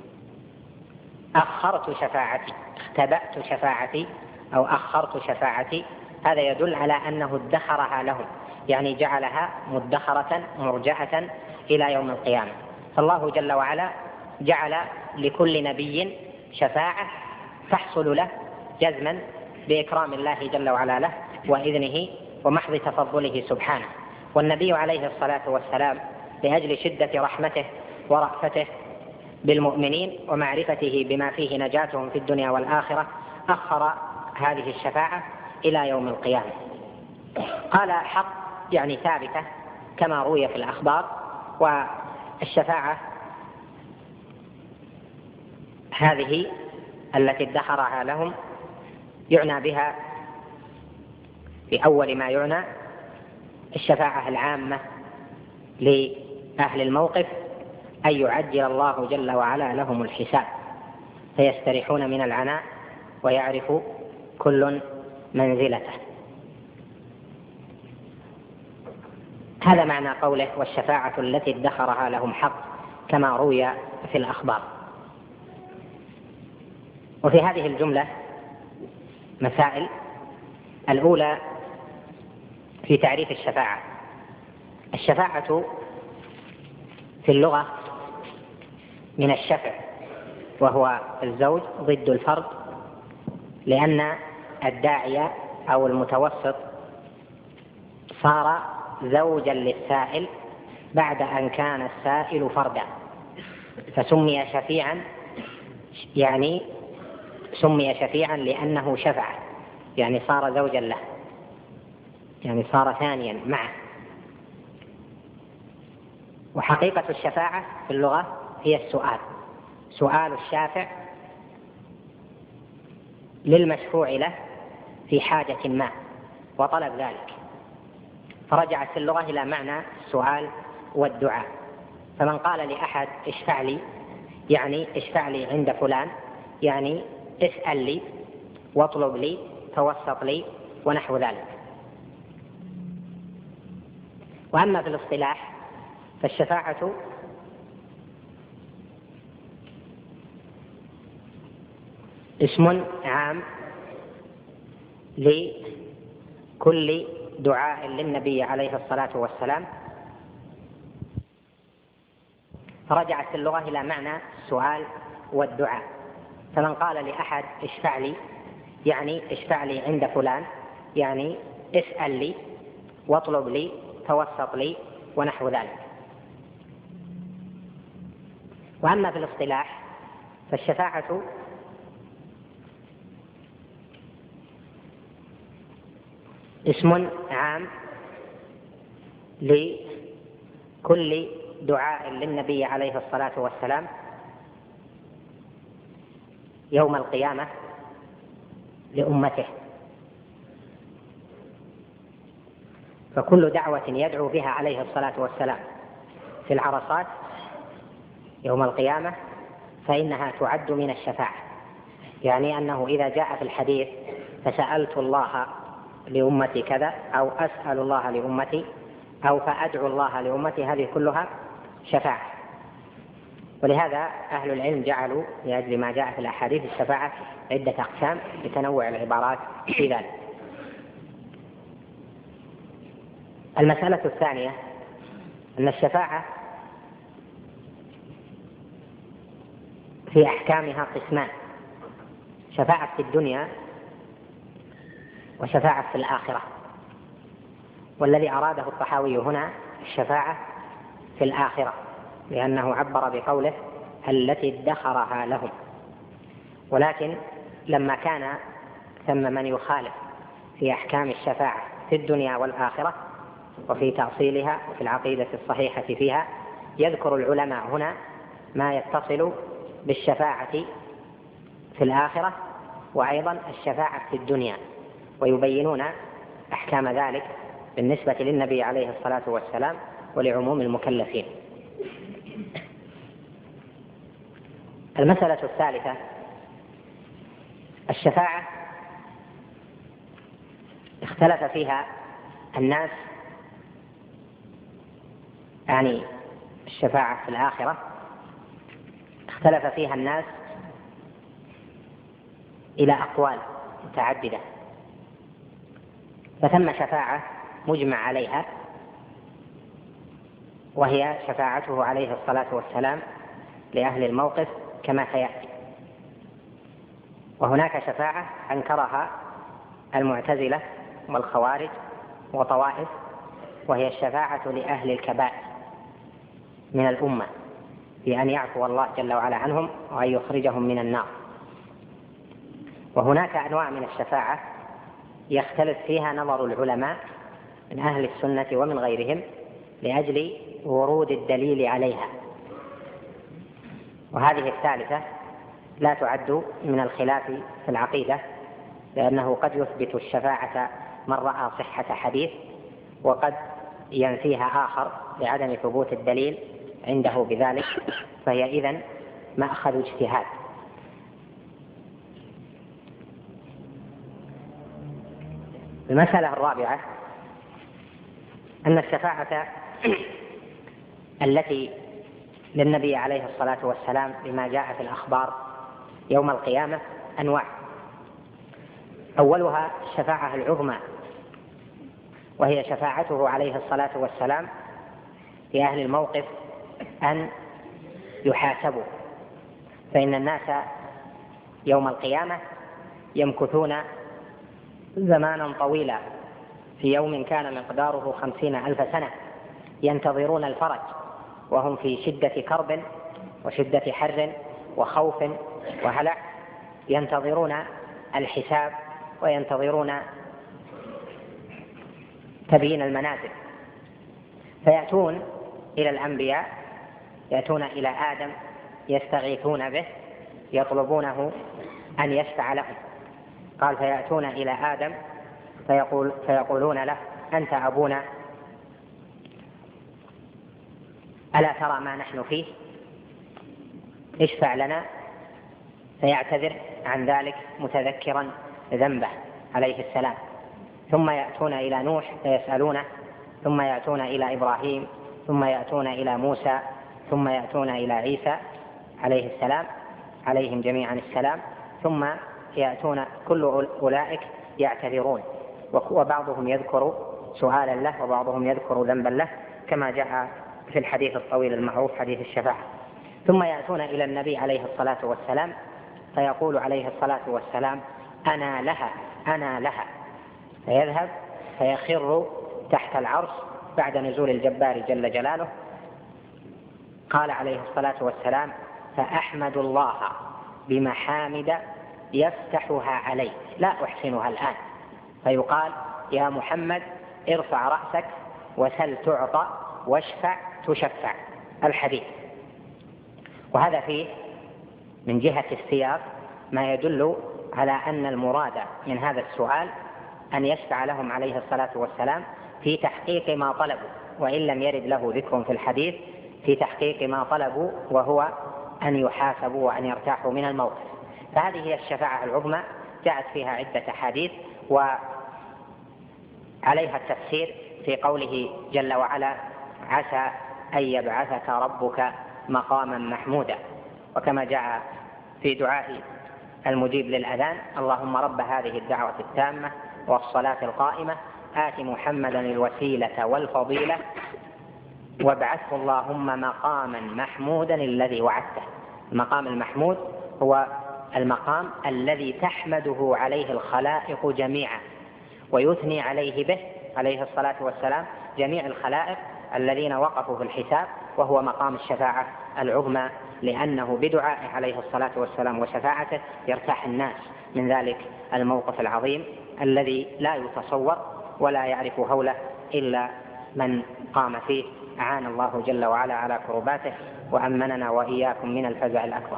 أخرت شفاعتي، اختبأت شفاعتي أو أخرت شفاعتي. هذا يدل على أنه ادخرها لهم، يعني جعلها مدخرة مرجعة إلى يوم القيامة. فالله جل وعلا جعل لكل نبي شفاعة تحصل له جزما بإكرام الله جل وعلا له وإذنه ومحض تفضله سبحانه. والنبي عليه الصلاة والسلام لأجل شدة رحمته ورأفته بالمؤمنين ومعرفته بما فيه نجاتهم في الدنيا والآخرة أخر هذه الشفاعة إلى يوم القيامة. قال: حق يعني ثابتة كما روي في الأخبار. والشفاعة هذه التي ادخرها لهم يعنى بها في أول ما يعنى الشفاعة العامة لأهل الموقف، أن يعجل الله جل وعلا لهم الحساب فيستريحون من العناء ويعرف كل منزلته. هذا معنى قوله: والشفاعة التي ادخرها لهم حق كما روي في الأخبار. وفي هذه الجملة مسائل. الأولى في تعريف الشفاعة. الشفاعة في اللغة من الشفع، وهو الزوج ضد الفرد، لأن الداعية أو المتوسط صار زوجا للسائل بعد أن كان السائل فردا، فسمي شفيعا، يعني سمي شفيعا لأنه شفع، يعني صار زوجا له، يعني صار ثانيا معه. وحقيقة الشفاعة في اللغة هي السؤال، سؤال الشافع للمشفوع له في حاجة ما وطلب ذلك، فرجعت في اللغة إلى معنى السؤال والدعاء. فمن قال لأحد اشفع لي، يعني اشفع لي عند فلان، يعني اسأل لي واطلب لي توسط لي ونحو ذلك. وأما في الاصطلاح فالشفاعة اسم عام لكل دعاء للنبي عليه الصلاة والسلام، فرجعت في اللغة إلى معنى السؤال والدعاء. فمن قال لأحد اشفع لي، يعني اشفع لي عند فلان، يعني اسأل لي واطلب لي توسط لي ونحو ذلك. وأما في الاصطلاح فالشفاعة اسم عام لكل دعاء للنبي عليه الصلاة والسلام، يوم القيامة لأمته. فكل دعوة يدعو بها عليه الصلاة والسلام في العرصات يوم القيامة فإنها تعد من الشفاعة، يعني أنه إذا جاء في الحديث فسألت الله لأمتي كذا، أو أسأل الله لأمتي، أو فأدعو الله لأمتي، هذه كلها شفاعة. ولهذا أهل العلم جعلوا لأجل ما جاء في الأحاديث الشفاعة عدة أقسام بتنوع العبارات في ذلك. المسألة الثانية أن الشفاعة في أحكامها قسمان: شفاعة في الدنيا وشفاعة في الآخرة. والذي أراده الطحاوي هنا الشفاعة في الآخرة، لأنه عبر بقوله التي ادخرها لهم. ولكن لما كان ثم من يخالف في أحكام الشفاعة في الدنيا والآخرة وفي تأصيلها وفي العقيدة الصحيحة فيها، يذكر العلماء هنا ما يتصل بالشفاعة في الآخرة وأيضا الشفاعة في الدنيا، ويبينون أحكام ذلك بالنسبة للنبي عليه الصلاة والسلام ولعموم المكلفين. المسألة الثالثة: الشفاعة اختلف فيها الناس، يعني الشفاعة في الآخرة اختلف فيها الناس إلى أقوال متعددة. فثم شفاعة مجمع عليها وهي شفاعته عليه الصلاة والسلام لأهل الموقف كما سيأتي. وهناك شفاعة أنكرها المعتزلة والخوارج وطوائف، وهي الشفاعة لأهل الكبائر من الأمة بأن يعفو الله جل وعلا عنهم وأن يخرجهم من النار. وهناك أنواع من الشفاعة يختلف فيها نظر العلماء من أهل السنة ومن غيرهم لأجل ورود الدليل عليها. وهذه الثالثة لا تعد من الخلاف في العقيدة، لأنه قد يثبت الشفاعة من رأى صحة حديث، وقد ينفيها آخر لعدم ثبوت الدليل عنده بذلك، فهي إذن مأخذ اجتهاد. المسألة الرابعة أن الشفاعة التي للنبي عليه الصلاة والسلام بما جاء في الأخبار يوم القيامة أنواع. أولها الشفاعة العظمى، وهي شفاعته عليه الصلاة والسلام لأهل الموقف أن يحاسبوا. فإن الناس يوم القيامة يمكثون زمانا طويلا في يوم كان مقداره 50,000 سنة ينتظرون الفرج، وهم في شدة كرب وشدة حر وخوف وهلع، ينتظرون الحساب وينتظرون تبيين المنازل. فيأتون إلى الأنبياء، يأتون إلى آدم يستغيثون به يطلبونه أن يشفع لهم. قال: فيأتون إلى آدم فيقولون له: أنت أبونا، ألا ترى ما نحن فيه؟ اشفع لنا. فيعتذر عن ذلك متذكرا ذنبه عليه السلام. ثم يأتون إلى نوح فيسألونه، ثم يأتون إلى إبراهيم، ثم يأتون إلى موسى، ثم يأتون إلى عيسى عليه السلام عليهم جميعا السلام، ثم يأتون كل أولئك يعتذرون، وبعضهم يذكر سؤالا له وبعضهم يذكر ذنبا له، كما جاء في الحديث الطويل المعروف حديث الشفاعة. ثم يأتون إلى النبي عليه الصلاة والسلام فيقول عليه الصلاة والسلام: أنا لها أنا لها، فيذهب فيخر تحت العرش بعد نزول الجبار جل جلاله. قال عليه الصلاة والسلام: فأحمد الله بمحامد يفتحها علي لا أحسنها الآن. فيقال: يا محمد ارفع رأسك وسل تعطى واشفع تشفع. الحديث. وهذا فيه من جهة السياق ما يدل على أن المراد من هذا السؤال أن يشفع لهم عليه الصلاة والسلام في تحقيق ما طلبوا، وإن لم يرد له ذكر في الحديث، في تحقيق ما طلبوا وهو أن يحاسبوا وأن يرتاحوا من الموقف. فهذه هي الشفاعة العظمى، جاءت فيها عدة أحاديث وعليها التفسير في قوله جل وعلا: عسى أن يبعثك ربك مقاما محمودا. وكما جاء في دعاء المجيب للأذان: اللهم رب هذه الدعوة التامة والصلاة القائمة آت محمدا الوسيلة والفضيلة وابعثه اللهم مقاما محمودا الذي وعدته. المقام المحمود هو المقام الذي تحمده عليه الخلائق جميعا ويثني عليه به عليه الصلاة والسلام جميع الخلائق الذين وقفوا في الحساب، وهو مقام الشفاعة العظمى، لأنه بدعائه عليه الصلاة والسلام وشفاعته يرتاح الناس من ذلك الموقف العظيم الذي لا يتصور ولا يعرف هوله إلا من قام فيه. أعان الله جل وعلا على كرباته وأمننا وإياكم من الفزع الأكبر.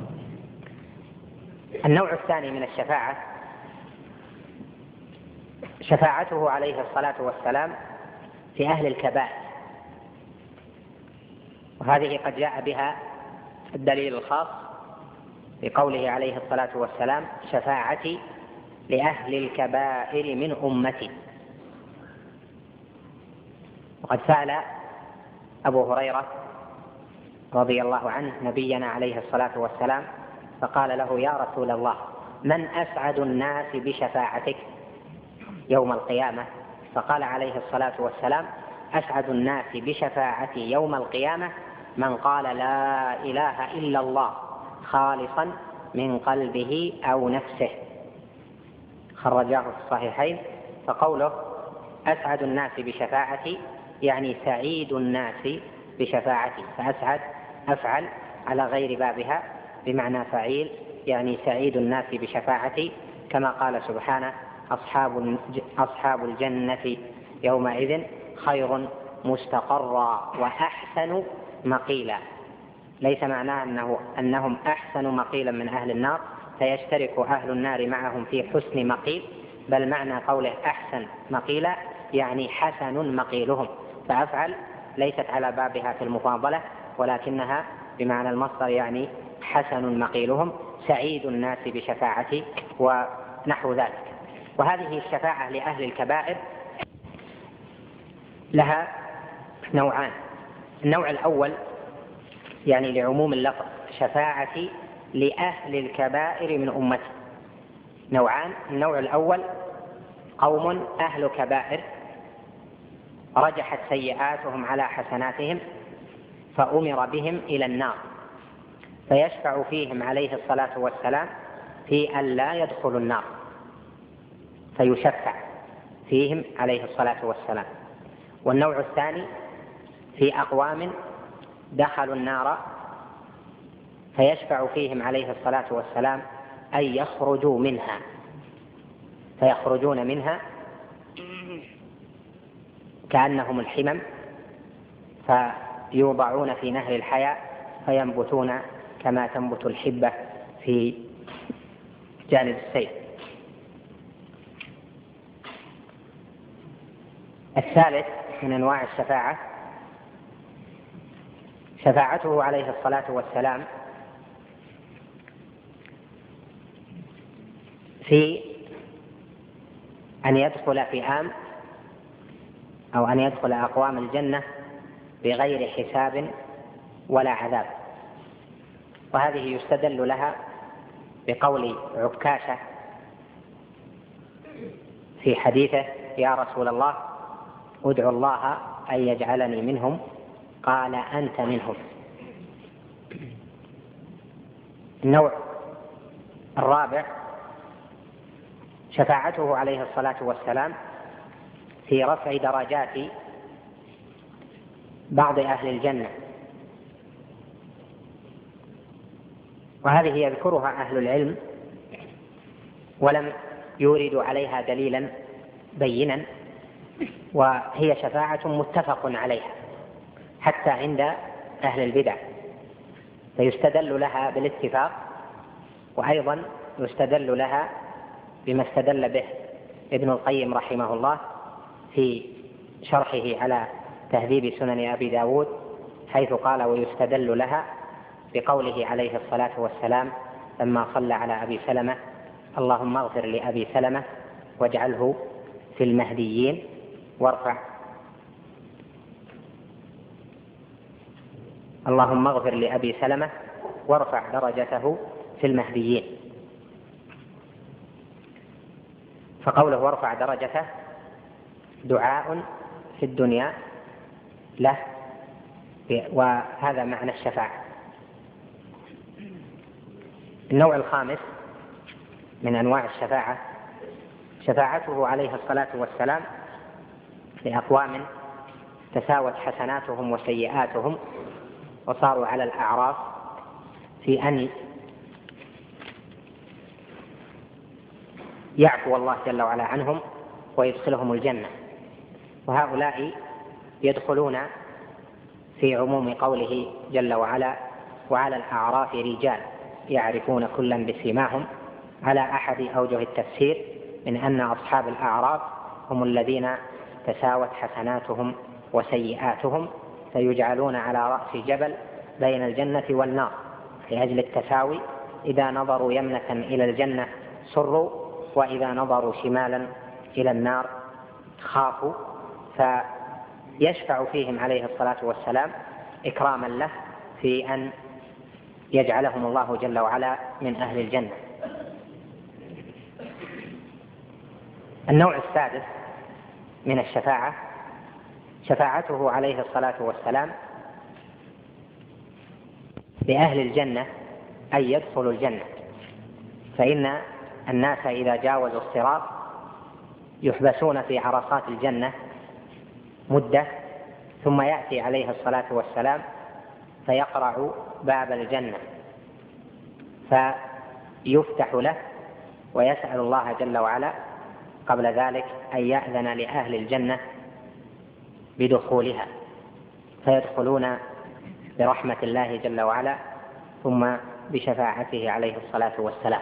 النوع الثاني من الشفاعة شفاعته عليه الصلاة والسلام في أهل الكبائر، وهذه قد جاء بها الدليل الخاص بقوله عليه الصلاة والسلام: شفاعتي لأهل الكبائر من أمتي. وقد سأل أبو هريرة رضي الله عنه نبينا عليه الصلاة والسلام فقال له: يا رسول الله، من أسعد الناس بشفاعتك يوم القيامة؟ فقال عليه الصلاة والسلام: أسعد الناس بشفاعتي يوم القيامة من قال لا إله إلا الله خالصا من قلبه أو نفسه. خرجاه في الصحيحين. فقوله أسعد الناس بشفاعتي يعني سعيد الناس بشفاعتي، فأسعد أفعل على غير بابها بمعنى فعيل، يعني سعيد الناس بشفاعتي، كما قال سبحانه: أصحاب الجنة يومئذ خير مستقرا وأحسن مقيلا. ليس معناه أنهم أحسن مقيلا من أهل النار فيشترك أهل النار معهم في حسن مقيل، بل معنى قوله أحسن مقيلا يعني حسن مقيلهم، فأفعل ليست على بابها في المفاضلة ولكنها بمعنى المصدر يعني حسن مقيلهم، سعيد الناس بشفاعتي ونحو ذلك. وهذه الشفاعة لأهل الكبائر لها نوعان. النوع الأول يعني لعموم اللفظ: شفاعتي لأهل الكبائر من أمتي. نوعان: النوع الأول قوم أهل كبائر رجحت سيئاتهم على حسناتهم فأمر بهم إلى النار، فيشفع فيهم عليه الصلاة والسلام في أن لا يدخلوا النار، فيشفع فيهم عليه الصلاة والسلام. والنوع الثاني في أقوام دخلوا النار فيشفع فيهم عليه الصلاة والسلام أن يخرجوا منها، فيخرجون منها كأنهم الحمم فيوضعون في نهر الحياة فينبتون كما تنبت الحبة في جانب السيل. الثالث من أنواع الشفاعة شفاعته عليه الصلاة والسلام في أن يدخل فئام أو أن يدخل أقوام الجنة بغير حساب ولا عذاب. وهذه يستدل لها بقول عكاشة في حديثه: يا رسول الله ادعو الله أن يجعلني منهم، قال أنت منهم. النوع الرابع شفاعته عليه الصلاة والسلام في رفع درجات بعض أهل الجنة، وهذه يذكرها أهل العلم ولم يوردوا عليها دليلا بينا، وهي شفاعة متفق عليها حتى عند أهل البدع، فيستدل لها بالاتفاق وأيضا يستدل لها بما استدل به ابن القيم رحمه الله في شرحه على تهذيب سنن أبي داود، حيث قال: ويستدل لها بقوله عليه الصلاة والسلام لما صلى على أبي سلمة: اللهم اغفر لأبي سلمة واجعله في المهديين اللهم اغفر لأبي سلمة وارفع درجته في المهديين. فقوله وارفع درجته دعاء في الدنيا له، وهذا معنى الشفاعة. النوع الخامس من أنواع الشفاعة شفاعته عليه الصلاة والسلام لأقوام تساوت حسناتهم وسيئاتهم وصاروا على الأعراف، في أن يعفو الله جل وعلا عنهم ويدخلهم الجنة. وهؤلاء يدخلون في عموم قوله جل وعلا: وعلى الأعراف رجال يعرفون كلا بسيماهم، على أحد أوجه التفسير من أن أصحاب الأعراف هم الذين تساوت حسناتهم وسيئاتهم، فيجعلون على رأس جبل بين الجنة والنار لأجل التساوي. إذا نظروا يمنة إلى الجنة سروا، وإذا نظروا شمالا إلى النار خافوا، فيشفع فيهم عليه الصلاة والسلام إكراما له في أن يجعلهم الله جل وعلا من أهل الجنة. النوع السادس من الشفاعة شفاعته عليه الصلاة والسلام لأهل الجنة أن يدخلوا الجنة. فإن الناس إذا جاوزوا الصراط يحبسون في عرصات الجنة مدة، ثم يأتي عليه الصلاة والسلام فيقرع باب الجنة فيفتح له ويسأل الله جل وعلا قبل ذلك أن يأذن لأهل الجنة بدخولها، فيدخلون برحمة الله جل وعلا ثم بشفاعته عليه الصلاة والسلام.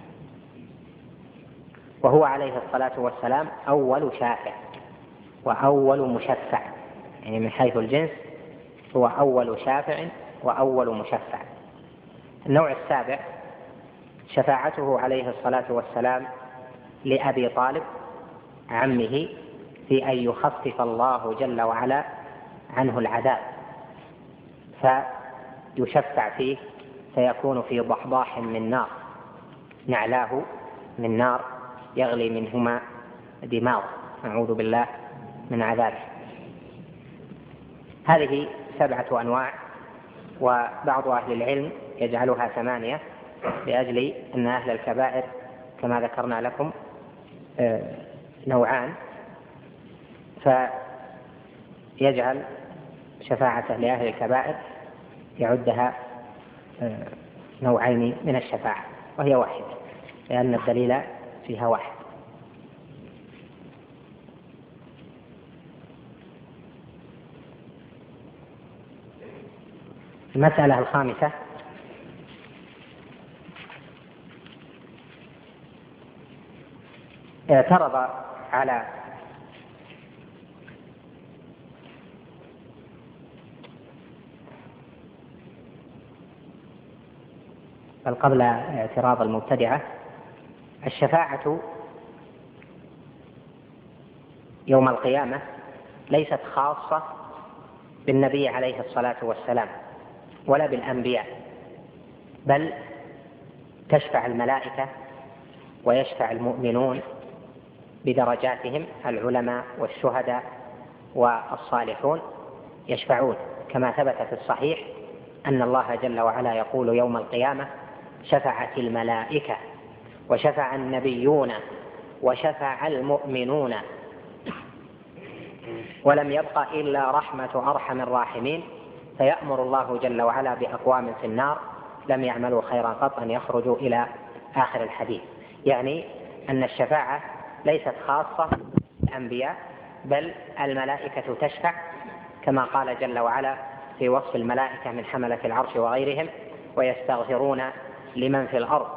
وهو عليه الصلاة والسلام أول شافع وأول مشفع، يعني من حيث الجنس هو أول شافع وأول مشفع. النوع السابع شفاعته عليه الصلاة والسلام لأبي طالب عمه في أن يخفف الله جل وعلا عنه العذاب، فيشفع فيه فيكون في ضحضاح من نار، نعلاه من نار يغلي منهما دماغه، نعوذ بالله من عذابه. هذه 7 أنواع، وبعض أهل العلم يجعلها 8 لأجل أن أهل الكبائر كما ذكرنا لكم نوعان، فيجعل شفاعته لأهل الكبائر يعدها نوعين من الشفاعة، وهي واحدة لأن الدليل فيها واحد. المسألة الخامسة اعترض على بل قبل اعتراض المبتدعة الشفاعة يوم القيامة ليست خاصة بالنبي عليه الصلاة والسلام ولا بالأنبياء، بل تشفع الملائكة ويشفع المؤمنون بدرجاتهم، العلماء والشهداء والصالحون يشفعون، كما ثبت في الصحيح أن الله جل وعلا يقول يوم القيامة: شفعت الملائكة وشفع النبيون وشفع المؤمنون ولم يبق إلا رحمة أرحم الراحمين، فيأمر الله جل وعلا بأقوام في النار لم يعملوا خيرا قط أن يخرجوا إلى آخر الحديث. يعني أن الشفاعة ليست خاصة بالأنبياء، بل الملائكة تشفع، كما قال جل وعلا في وصف الملائكة من حملة العرش وغيرهم: ويستغفرون لمن في الأرض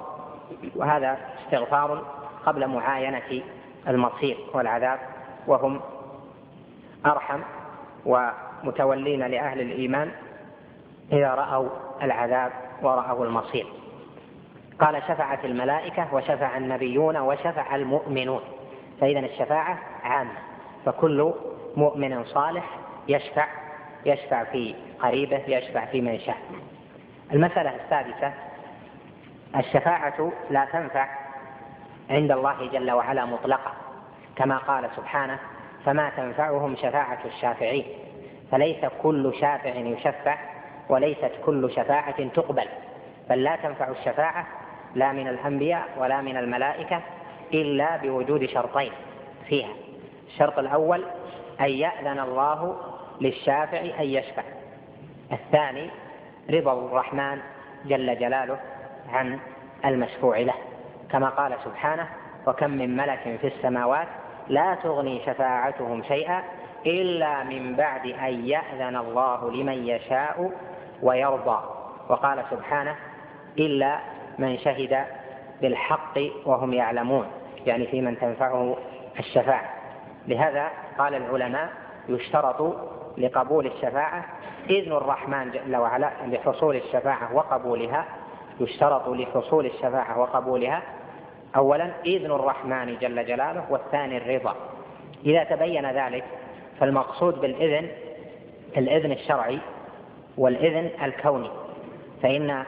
وهذا استغفار قبل معاينة المصير والعذاب، وهم أرحم ومتولين لأهل الإيمان إذا رأوا العذاب ورأوا المصير. قال شفعت الملائكة وشفع النبيون وشفع المؤمنون، فإذا الشفاعة عامة، فكل مؤمن صالح يشفع في قريبه، يشفع في من شاء. المسألة السادسة: الشفاعة لا تنفع عند الله جل وعلا مطلقة، كما قال سبحانه: فما تنفعهم شفاعة الشافعين. فليس كل شافع يشفع، وليست كل شفاعة تقبل، بل لا تنفع الشفاعة لا من الأنبياء ولا من الملائكة إلا بوجود شرطين فيها. الشرط الأول أن يأذن الله للشافع أن يشفع. الثاني رضا الرحمن جل جلاله عن المشفوع له، كما قال سبحانه: وكم من ملك في السماوات لا تغني شفاعتهم شيئا إلا من بعد أن يأذن الله لمن يشاء ويرضى. وقال سبحانه: إلا من شهد بالحق وهم يعلمون، يعني في من تنفعه الشفاعة. لهذا قال العلماء: يشترط لقبول الشفاعة إذن الرحمن جل وعلا لحصول الشفاعة وقبولها. يشترط لحصول الشفاعة وقبولها أولا إذن الرحمن جل جلاله، والثاني الرضا. إذا تبين ذلك فالمقصود بالإذن الإذن الشرعي والإذن الكوني، فإن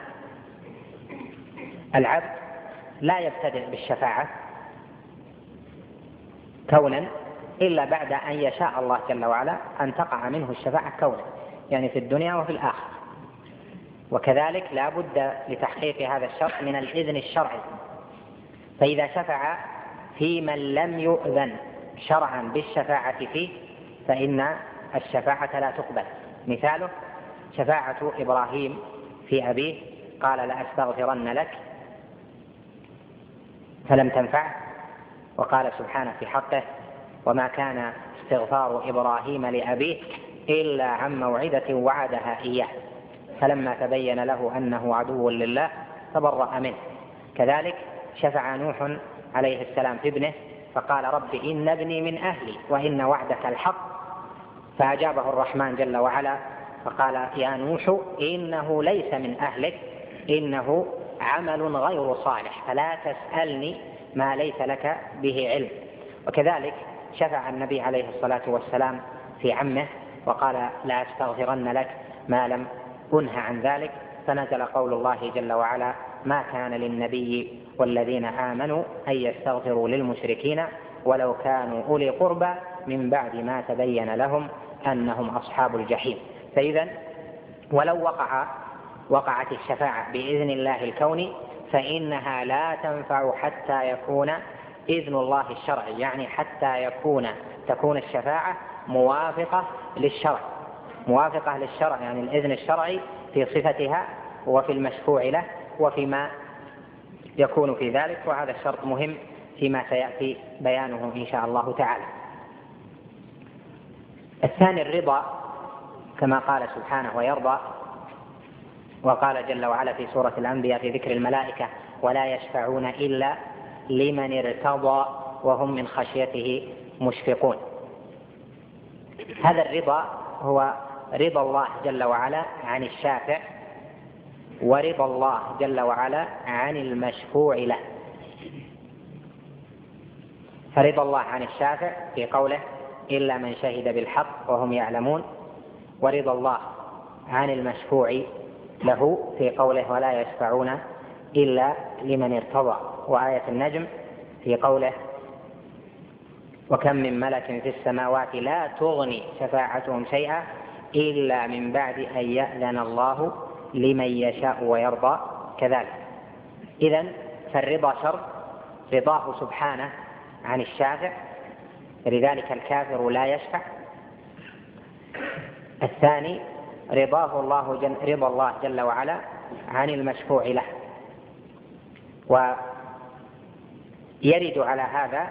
العبد لا يبتدئ بالشفاعة كونا إلا بعد أن يشاء الله جل وعلا أن تقع منه الشفاعة كونا، يعني في الدنيا وفي الآخرة. وكذلك لا بد لتحقيق هذا الشرط من الإذن الشرعي، فإذا شفع في من لم يؤذن شرعا بالشفاعة فيه فإن الشفاعة لا تقبل. مثاله شفاعة إبراهيم في أبيه، قال: لأستغفرن لك، فلم تنفع. وقال سبحانه في حقه: وما كان استغفار إبراهيم لأبيه إلا عن موعدة وعدها إياه فلما تبين له أنه عدو لله تبرأ منه. كذلك شفع نوح عليه السلام في ابنه فقال: رب إن ابني من أهلي وإن وعدك الحق، فأجابه الرحمن جل وعلا فقال: يا نوح إنه ليس من أهلك إنه عمل غير صالح فلا تسألني ما ليس لك به علم. وكذلك شفع النبي عليه الصلاة والسلام في عمه وقال: لا أستغفرن لك ما لم أنه عن ذلك، فنزل قول الله جل وعلا: ما كان للنبي والذين آمنوا أن يستغفروا للمشركين ولو كانوا أولي قربى من بعد ما تبين لهم أنهم أصحاب الجحيم. فإذا ولو وقعت الشفاعة بإذن الله الكوني فإنها لا تنفع حتى يكون إذن الله الشرعي، يعني حتى تكون الشفاعة موافقة للشرع، يعني الإذن الشرعي في صفتها وفي المشفوع له وفيما يكون في ذلك، وهذا الشرط مهم فيما سيأتي بيانه إن شاء الله تعالى. الثاني الرضا، كما قال سبحانه: ويرضى. وقال جل وعلا في سورة الأنبياء في ذكر الملائكة: ولا يشفعون إلا لمن ارتضى وهم من خشيته مشفقون. هذا الرضا هو رضا الله جل وعلا عن الشافع ورضا الله جل وعلا عن المشفوع له. فرضا الله عن الشافع في قوله: إلا من شهد بالحق وهم يعلمون، ورضا الله عن المشفوع له في قوله: ولا يشفعون إلا لمن ارتضى. وآية النجم في قوله: وكم من ملك في السماوات لا تغني شفاعتهم شيئا إلا من بعد أن يأذن الله لمن يشاء ويرضى. كذلك إذن فالرضا شرط، رضاه سبحانه عن الشافع، لذلك الكافر لا يشفع. الثاني رضا الله جل وعلا عن المشفوع له. ويرد على هذا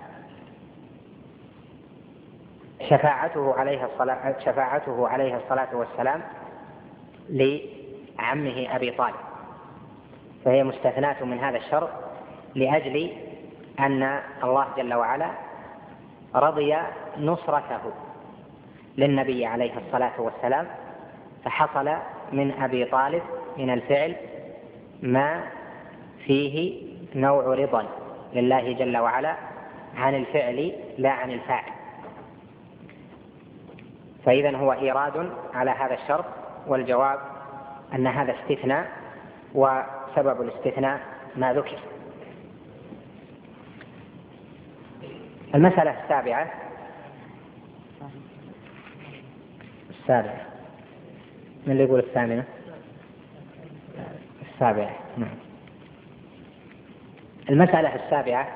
شفاعته عليه الصلاة والسلام لعمه أبي طالب، فهي مستثناة من هذا الشرط لأجل أن الله جل وعلا رضي نصرته للنبي عليه الصلاة والسلام، فحصل من أبي طالب من الفعل ما فيه نوع رضا لله جل وعلا عن الفعل لا عن الفاعل. فإذن هو إيراد على هذا الشرط، والجواب أن هذا استثناء، وسبب الاستثناء ما ذكر. المسألة السابعة من اللي يقول الثامنة؟ السابعة. المسألة السابعة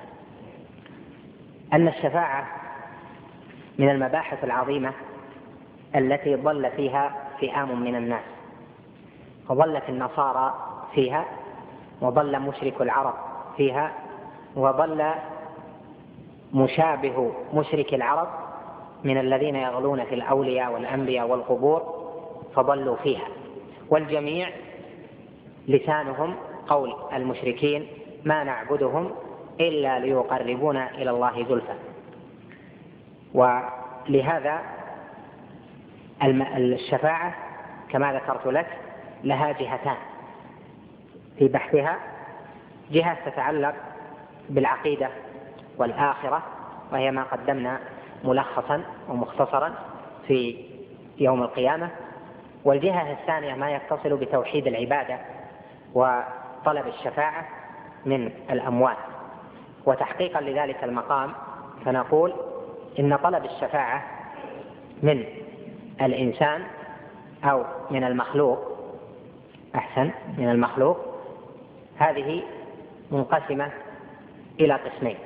أن الشفاعة من المباحث العظيمة التي ضل فيها فئام من الناس، فضلت النصارى فيها، وضل مشرك العرب فيها، وضل مشابه مشرك العرب من الذين يغلون في الأولياء والأنبياء والقبور، فضلوا فيها. والجميع لسانهم قول المشركين: ما نعبدهم إلا ليقربونا إلى الله زلفى. ولهذا الشفاعة كما ذكرت لك لها جهتان في بحثها: جهة تتعلق بالعقيدة والآخرة، وهي ما قدمنا ملخصا ومختصرا في يوم القيامة، والجهة الثانية ما يتصل بتوحيد العبادة وطلب الشفاعة من الأموات. وتحقيقا لذلك المقام فنقول إن طلب الشفاعة من الإنسان أو من المخلوق، أحسن، من المخلوق، هذه منقسمة إلى قسمين: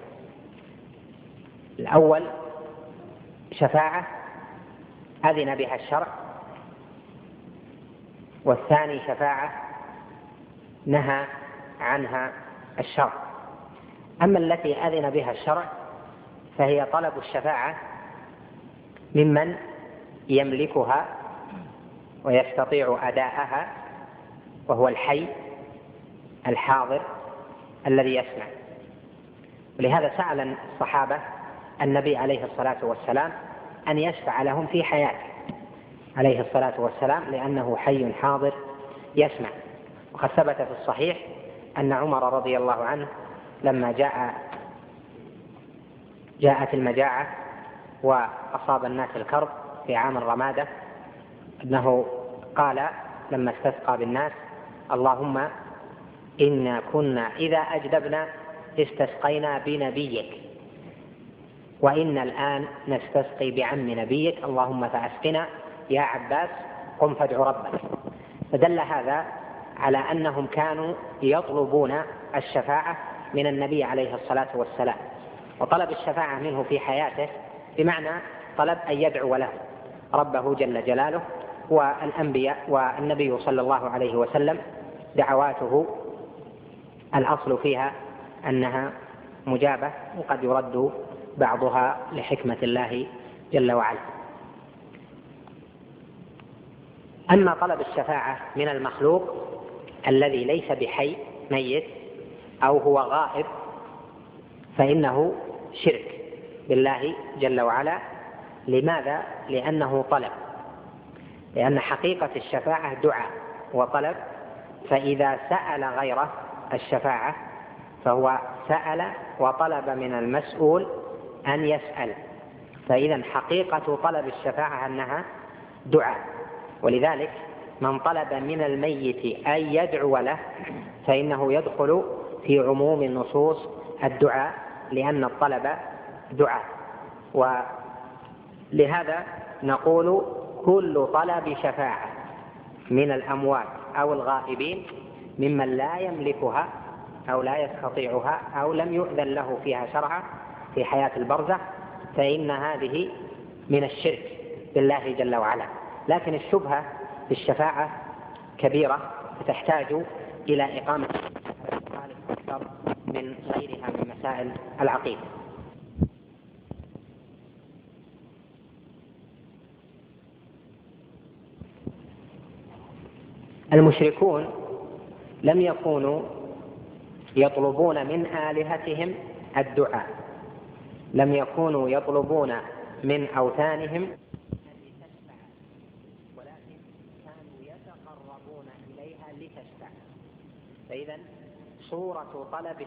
الأول شفاعة أذن بها الشرع، والثاني شفاعة نهى عنها الشرع. أما التي أذن بها الشرع فهي طلب الشفاعة ممن يملكها ويستطيع أداءها، وهو الحي الحاضر الذي يسمع. ولهذا سأل الصحابة النبي عليه الصلاة والسلام أن يشفع لهم في حياته عليه الصلاة والسلام، لأنه حي حاضر يسمع. وقد ثبت في الصحيح أن عمر رضي الله عنه لما جاءت المجاعة وأصاب الناس الكرب في عام الرمادة، أنه قال لما استسقى بالناس: اللهم إنا كنا إذا أجدبنا استسقينا بنبيك، وإن الآن نستسقي بعم نبيك، اللهم فأسقنا يا عباس قم فادع ربك. فدل هذا على أنهم كانوا يطلبون الشفاعة من النبي عليه الصلاة والسلام، وطلب الشفاعة منه في حياته بمعنى طلب أن يدعو له ربه جل جلاله. والأنبياء والنبي صلى الله عليه وسلم دعواته الأصل فيها أنها مجابة، وقد يرد بعضها لحكمة الله جل وعلا. أما طلب الشفاعة من المخلوق الذي ليس بحي ميت أو هو غائب فإنه شرك بالله جل وعلا. لماذا؟ لأنه طلب، لأن حقيقة الشفاعة دعاء وطلب، فإذا سأل غيره الشفاعة فهو سأل وطلب من المسؤول أن يسأل، فإذا حقيقة طلب الشفاعة أنها دعاء. ولذلك من طلب من الميت أن يدعو له فإنه يدخل في عموم النصوص الدعاء، لأن الطلب دعاء. ولهذا نقول كل طلب شفاعة من الأموات أو الغائبين ممن لا يملكها أو لا يستطيعها أو لم يؤذن له فيها شرعا في حياة البرزخ فإن هذه من الشرك بالله جل وعلا. لكن الشبهة في الشفاعة كبيرة فتحتاج إلى إقامة أكثر من غيرها من مسائل العقيدة. المشركون لم يكونوا يطلبون من آلهتهم الدعاء، لم يكونوا يطلبون من أوثانهم ولكن كانوا يتقربون إليها لتشفع. فإذا صورة طلب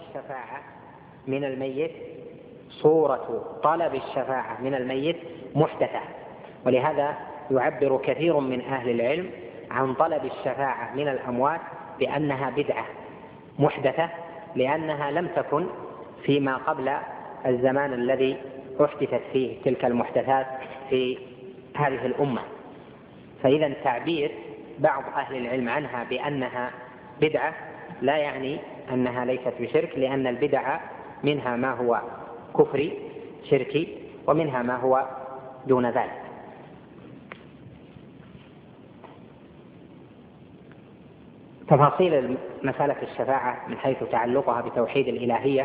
الشفاعة من الميت محدثة، ولهذا يعبر كثير من أهل العلم عن طلب الشفاعة من الأموات بأنها بدعة محدثة، لأنها لم تكن فيما قبل الزمان الذي أحدثت فيه تلك المحدثات في هذه الأمة. فإذا تعبير بعض أهل العلم عنها بأنها بدعة لا يعني أنها ليست بشرك، لأن البدع منها ما هو كفري شركي ومنها ما هو دون ذلك. تفاصيل مسألة الشفاعة من حيث تعلقها بتوحيد الإلهية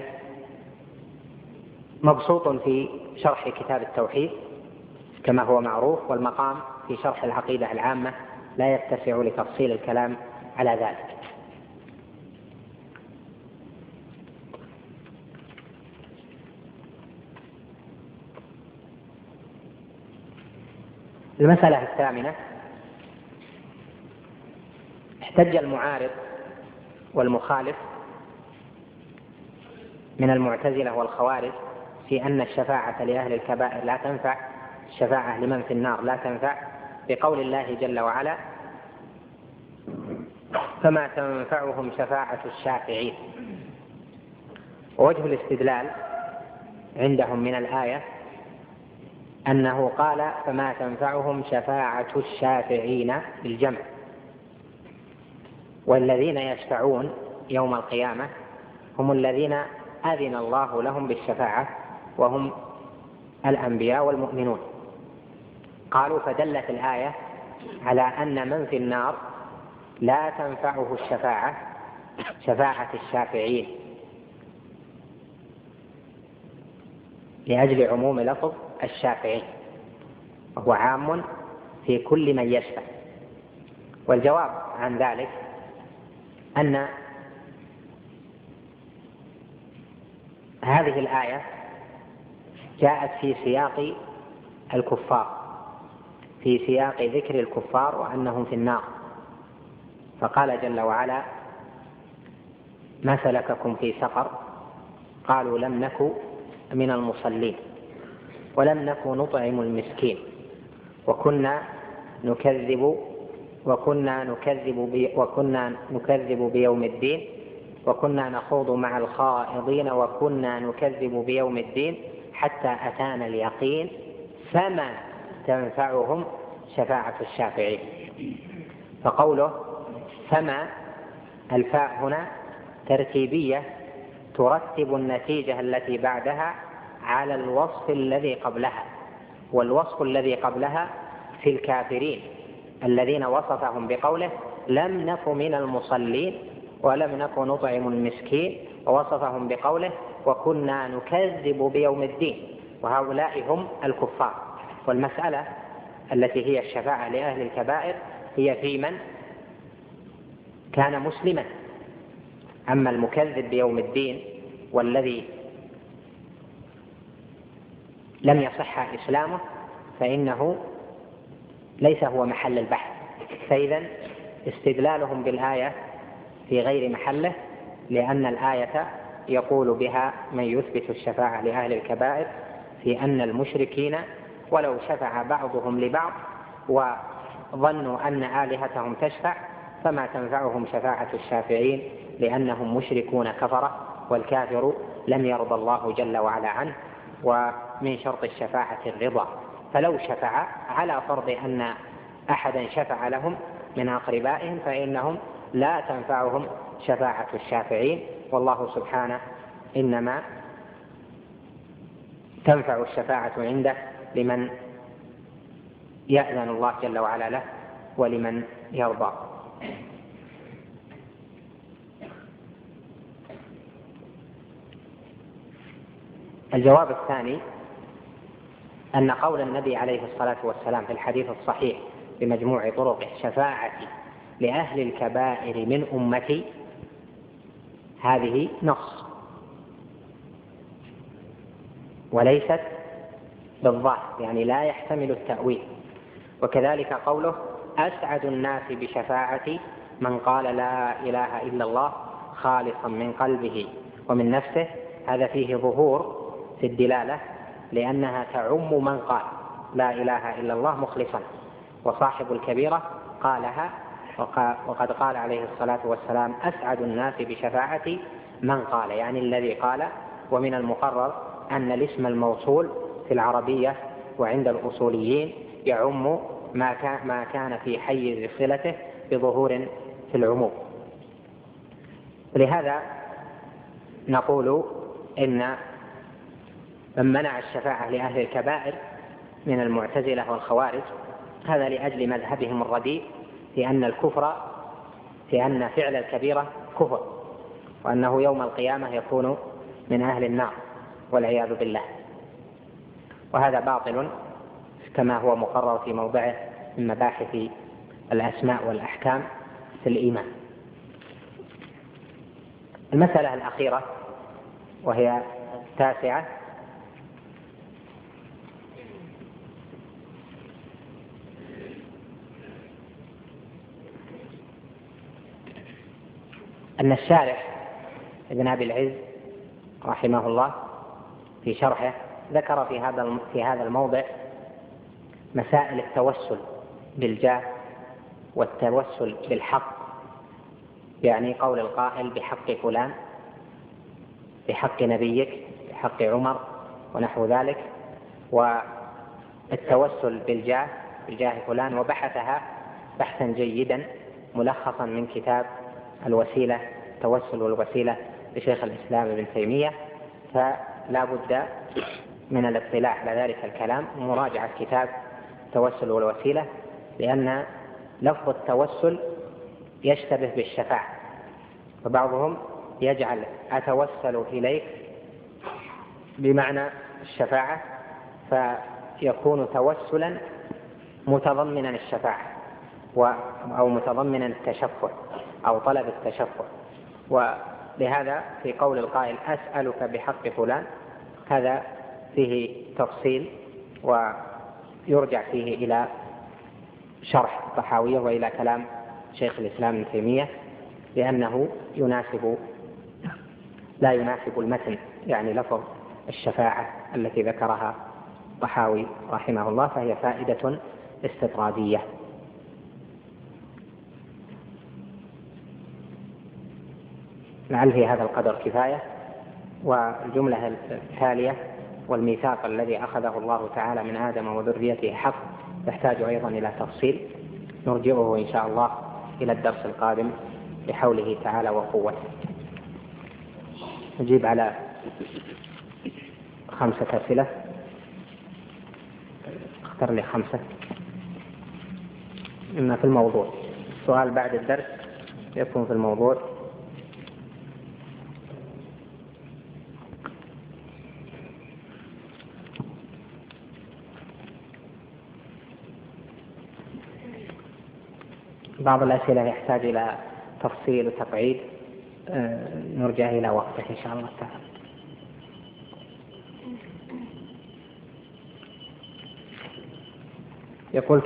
مبسوط في شرح كتاب التوحيد كما هو معروف، والمقام في شرح العقيدة العامة لا يتسع لتفصيل الكلام على ذلك. المسألة الثامنة: احتج المعارض والمخالف من المعتزلة والخوارج في أن الشفاعة لأهل الكبائر لا تنفع، الشفاعة لمن في النار لا تنفع، بقول الله جل وعلا: فما تنفعهم شفاعة الشافعين. ووجه الاستدلال عندهم من الآية أنه قال: فما تنفعهم شفاعة الشافعين بالجمع، والذين يشفعون يوم القيامة هم الذين أذن الله لهم بالشفاعة وهم الأنبياء والمؤمنون. قالوا: فدلت الآية على أن من في النار لا تنفعه الشفاعة، شفاعة الشافعين، لأجل عموم لفظ الشافعين، وهو عام في كل من يشفع. والجواب عن ذلك أن هذه الآية جاءت في سياق الكفار، في سياق ذكر الكفار وأنهم في النار، فقال جل وعلا: ما سلككم في سقر؟ قالوا: لم نك من المصلين ولم نك نطعم المسكين وكنا نكذب بيوم الدين وكنا نخوض مع الخائضين وكنا نكذب بيوم الدين حتى أتانا اليقين فما تنفعهم شفاعة الشافعين. فقوله فما، الفاء هنا ترتيبية ترتب النتيجة التي بعدها على الوصف الذي قبلها، والوصف الذي قبلها في الكافرين الذين وصفهم بقوله: لم نك من المصلين ولم نك نطعم المسكين، ووصفهم بقوله: وكنا نكذب بيوم الدين، وهؤلاء هم الكفار. والمسألة التي هي الشفاعة لأهل الكبائر هي في من كان مسلما. أما المكذب بيوم الدين والذي لم يصح إسلامه فإنه ليس هو محل البحث. فإذا استدلالهم بالآية في غير محله، لأن الآية يقول بها من يثبت الشفاعة لأهل الكبائر في أن المشركين ولو شفع بعضهم لبعض وظنوا أن آلهتهم تشفع فما تنفعهم شفاعة الشافعين لأنهم مشركون كفرة، والكافر لم يرضى الله جل وعلا عنه، ومن شرط الشفاعة الرضا. فلو شفع على فرض أن أحدا شفع لهم من أقربائهم فإنهم لا تنفعهم شفاعة الشافعين، والله سبحانه إنما تنفع الشفاعة عنده لمن يأذن الله جل وعلا له ولمن يرضى. الجواب الثاني أن قول النبي عليه الصلاة والسلام في الحديث الصحيح بمجموع طرقه: شفاعتي لأهل الكبائر من أمتي، هذه نص وليست بالظاهر، يعني لا يحتمل التأويل. وكذلك قوله أسعد الناس بشفاعتي من قال لا إله إلا الله خالصا من قلبه ومن نفسه، هذا فيه ظهور في الدلالة، لأنها تعم من قال لا إله إلا الله مخلصا، وصاحب الكبيرة قالها، وقد قال عليه الصلاة والسلام أسعد الناس بشفاعتي من قال، يعني الذي قال. ومن المقرر أن الاسم الموصول في العربية وعند الأصوليين يعم ما كان في حيز صلته بظهور في العموم. لهذا نقول إن من منع الشفاعة لأهل الكبائر من المعتزلة والخوارج هذا لأجل مذهبهم الرديء في أن فعل الكبيرة كفر، وأنه يوم القيامة يكون من أهل النار والعياذ بالله، وهذا باطل كما هو مقرر في موضعه من مباحث الأسماء والأحكام في الإيمان. المسألة الأخيرة وهي 9، أن الشارح ابن أبي العز رحمه الله في شرحه ذكر في هذا الموضع مسائل التوسل بالجاه والتوسل بالحق، يعني قول القائل بحق فلان، بحق نبيك، بحق عمر ونحو ذلك، والتوسل بالجاه فلان، وبحثها بحثا جيدا ملخصا من كتاب الوسيلة، التوسل والوسيلة لشيخ الإسلام ابن تيمية. فلا بد من الاطلاع على ذلك الكلام ومراجعة كتاب التوسل والوسيلة، لأن لفظ التوسل يشتبه بالشفاعة، فبعضهم يجعل أتوسل إليك بمعنى الشفاعة، فيكون توسلا متضمنا الشفاعة أو متضمنا التشفع أو طلب التشفع. ولهذا في قول القائل أسألك بحق فلان هذا فيه تفصيل ويرجع فيه إلى شرح الطحاوية وإلى كلام شيخ الإسلام ابن تيمية، لأنه لا يناسب المتن، يعني لفظ الشفاعة التي ذكرها الطحاوي رحمه الله، فهي فائدة استطرادية. لعل في هذا القدر كفاية. والجملة التالية والميثاق الذي أخذه الله تعالى من آدم وذريته حق يحتاج أيضا إلى تفصيل، نرجعه إن شاء الله إلى الدرس القادم بحوله تعالى وقوته. نجيب على 5 أسئلة، اختر لي 5 إما في الموضوع، السؤال بعد الدرس يكون في الموضوع. بعض الأسئلة يحتاج إلى تفصيل وتقعيد، نرجع إلى وقته إن شاء الله تعالى. يقول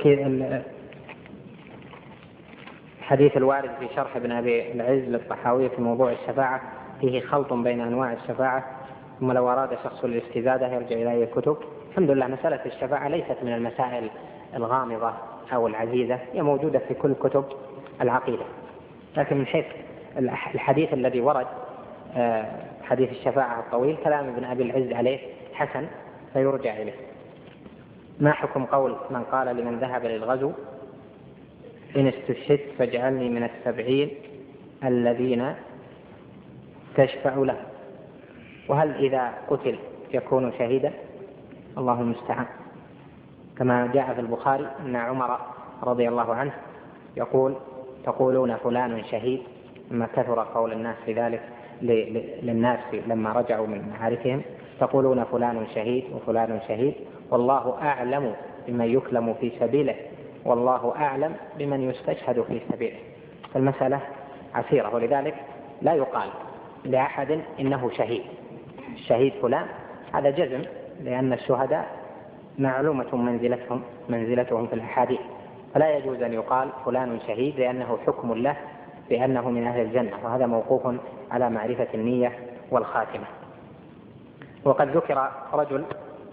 الحديث الوارد في شرح ابن أبي العز للطحاوية في موضوع الشفاعة فيه خلط بين أنواع الشفاعة، ثم لو أراد شخص الاستزادة يرجع إلى أي كتب. الحمد لله مسألة الشفاعة ليست من المسائل الغامضة أو العزيزة، هي موجودة في كل كتب العقيدة، لكن من حيث الحديث الذي ورد حديث الشفاعة الطويل كلام ابن أبي العز عليه حسن فيرجع إليه. ما حكم قول من قال لمن ذهب للغزو إن استشهدت فاجعلني من 70 الذين تشفع له، وهل إذا قتل يكون شهيدا؟ الله المستعان. كما جاء في البخاري أن عمر رضي الله عنه يقول تقولون فلان شهيد، لما كثر قول الناس في ذلك للناس لما رجعوا من معاركهم، تقولون فلان شهيد وفلان شهيد، والله أعلم بمن يكلم في سبيله والله أعلم بمن يستشهد في سبيله. فالمسألة عسيرة، ولذلك لا يقال لأحد إنه شهيد، الشهيد فلان، هذا جزم، لأن الشهداء معلومة منزلتهم في الأحاديث، فلا يجوز أن يقال فلان شهيد لأنه حكم له بأنه من أهل الجنة، وهذا موقوف على معرفة النية والخاتمة. وقد ذكر رجل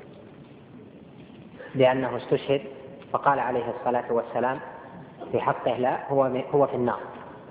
بأنه استشهد فقال عليه الصلاة والسلام في حقه لا، هو في النار،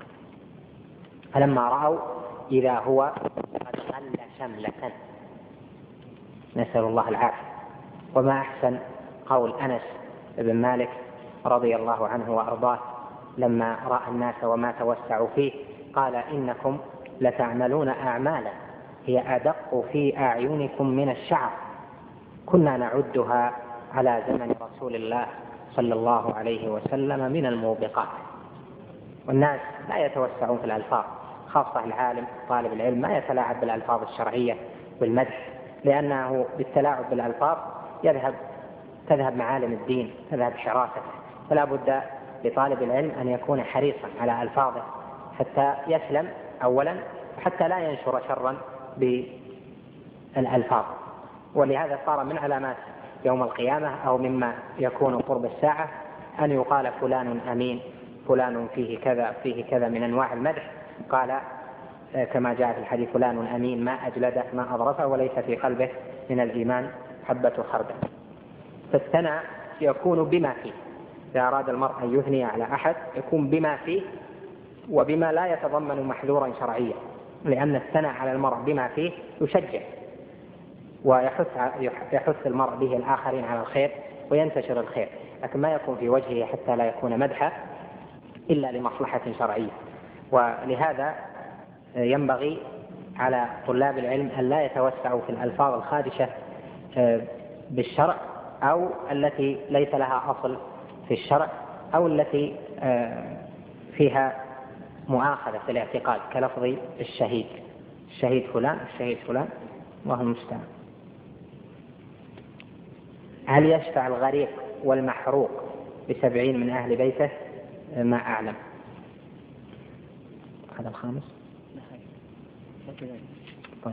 فلما رأوا إذا هو قد غل شملة، نسأل الله العافية. وما أحسن قول أنس بن مالك رضي الله عنه وأرضاه لما رأى الناس وما توسعوا فيه قال: إنكم لتعملون أعمالا هي أدق في أعينكم من الشعر، كنا نعدها على زمن رسول الله صلى الله عليه وسلم من الموبقات. والناس لا يتوسعون في الألفاظ، خاصة العالم طالب العلم ما يتلاعب بالألفاظ الشرعية بالمدح، لأنه بالتلاعب بالألفاظ تذهب معالم الدين، تذهب حراسته، فلا بد لطالب العلم أن يكون حريصا على ألفاظه حتى يسلم أولا، حتى لا ينشر شرا بالألفاظ. ولهذا صار من علامات يوم القيامة أو مما يكون قرب الساعة أن يقال فلان أمين، فلان فيه كذا من أنواع المدح. قال كما جاء في الحديث: فلان أمين ما أجلده ما أظرفه وليس في قلبه من الإيمان حبة خردل. فالثناء يكون بما فيه، إذا أراد المرء أن يثني على أحد يكون بما فيه وبما لا يتضمن محذورا شرعيا، لأن الثناء على المرء بما فيه يشجع ويحث المرء به الآخرين على الخير وينتشر الخير، لكن ما يكون في وجهه حتى لا يكون مدحا إلا لمصلحة شرعية. ولهذا ينبغي على طلاب العلم أن لا يتوسعوا في الألفاظ الخادشة بالشرع أو التي ليس لها أصل في الشرع أو التي فيها مؤاخذة في الاعتقاد، كلفظ الشهيد فلان، الشهيد فلان، الله المستعان. هل يشفع الغريق والمحروق ب70 من أهل بيته؟ ما أعلم. هذا الخامس. طيب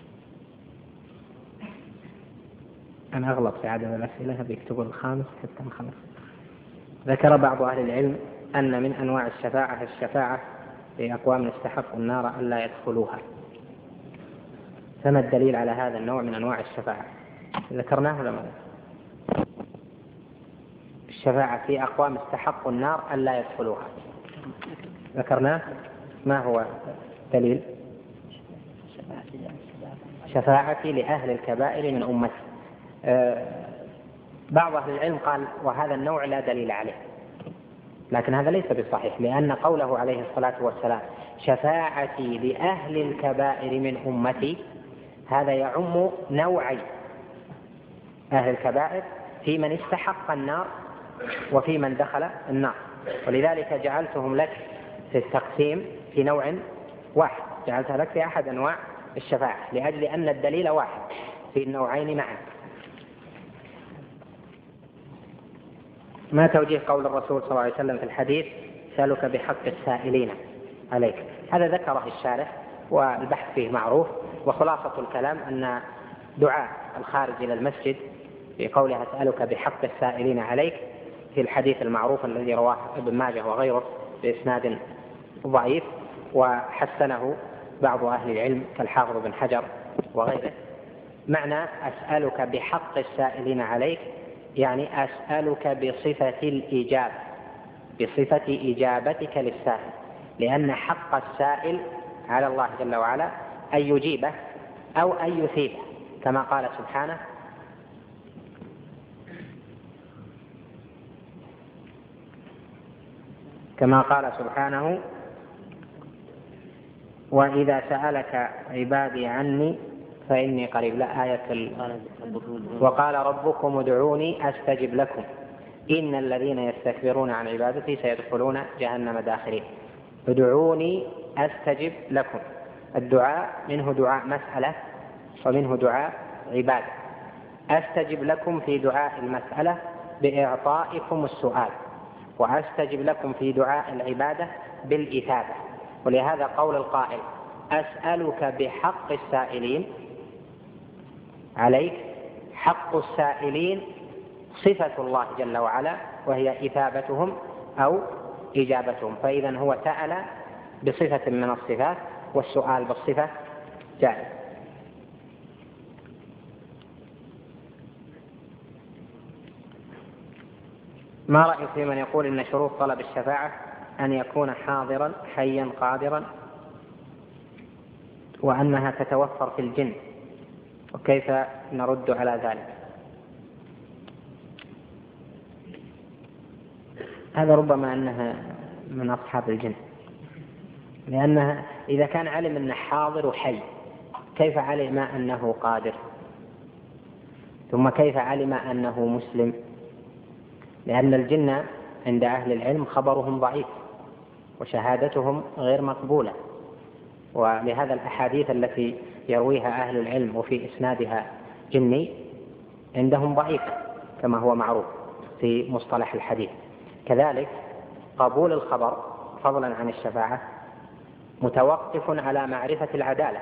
أنا أغلط في عدد الأسئلة، بيكتبوا الخامس حتى نخلص. ذكر بعض أهل العلم أن من أنواع الشفاعة لأقوام استحقوا النار ألا يدخلوها، فما الدليل على هذا النوع من أنواع الشفاعة؟ ذكرناه ولا ماذا؟ الشفاعة في أقوام استحقوا النار ألا يدخلوها ذكرناه. ما هو دليل؟ شفاعتي لأهل الكبائر من أمتي. بعض أهل العلم قال وهذا النوع لا دليل عليه، لكن هذا ليس بصحيح، لأن قوله عليه الصلاة والسلام شفاعتي لأهل الكبائر من أمتي هذا يعم نوعي أهل الكبائر في من استحق النار وفي من دخل النار، ولذلك جعلتهم لك في التقسيم في نوع واحد، جعلتها لك في أحد أنواع الشفاعة لأجل أن الدليل واحد في النوعين معا. ما توجيه قول الرسول صلى الله عليه وسلم في الحديث سألك بحق السائلين عليك؟ هذا ذكره الشارح والبحث فيه معروف، وخلاصة الكلام أن دعاء الخارج إلى المسجد في قوله أسألك بحق السائلين عليك في الحديث المعروف الذي رواه ابن ماجه وغيره بإسناد ضعيف وحسنه بعض أهل العلم كالحافظ بن حجر وغيره. معنى أسألك بحق السائلين عليك يعني أسألك بصفة الإجابة، بصفة إجابتك للسائل، لأن حق السائل على الله جل وعلا أن يجيبه أو أن يثيبه، كما قال سبحانه وإذا سألك عبادي عني فإني قريب، لا آية وقال ربكم ادعوني أستجب لكم إن الذين يستكبرون عن عبادتي سيدخلون جهنم داخرين. ادعوني أستجب لكم، الدعاء منه دعاء مسألة ومنه دعاء عبادة. أستجب لكم في دعاء المسألة بإعطائكم السؤال، وأستجب لكم في دعاء العبادة بالإثابة. ولهذا قول القائل أسألك بحق السائلين عليك. حق السائلين صفة الله جل وعلا، وهي إثابتهم أو إجابتهم، فإذا هو سأل بصفة من الصفات، والسؤال بالصفة جائز. ما رأيك في من يقول إن شروط طلب الشفاعة أن يكون حاضرا حيا قادرا، وأنها تتوفر في الجن، وكيف نرد على ذلك؟ هذا ربما أنها من أصحاب الجن، لأنها إذا كان علم أنه حاضر وحي كيف علم أنه قادر؟ ثم كيف علم أنه مسلم؟ لأن الجن عند أهل العلم خبرهم ضعيف وشهادتهم غير مقبولة، ولهذا الأحاديث التي يرويها أهل العلم وفي إسنادها جني عندهم ضعيفة كما هو معروف في مصطلح الحديث. كذلك قبول الخبر فضلا عن الشفاعة متوقف على معرفة العدالة،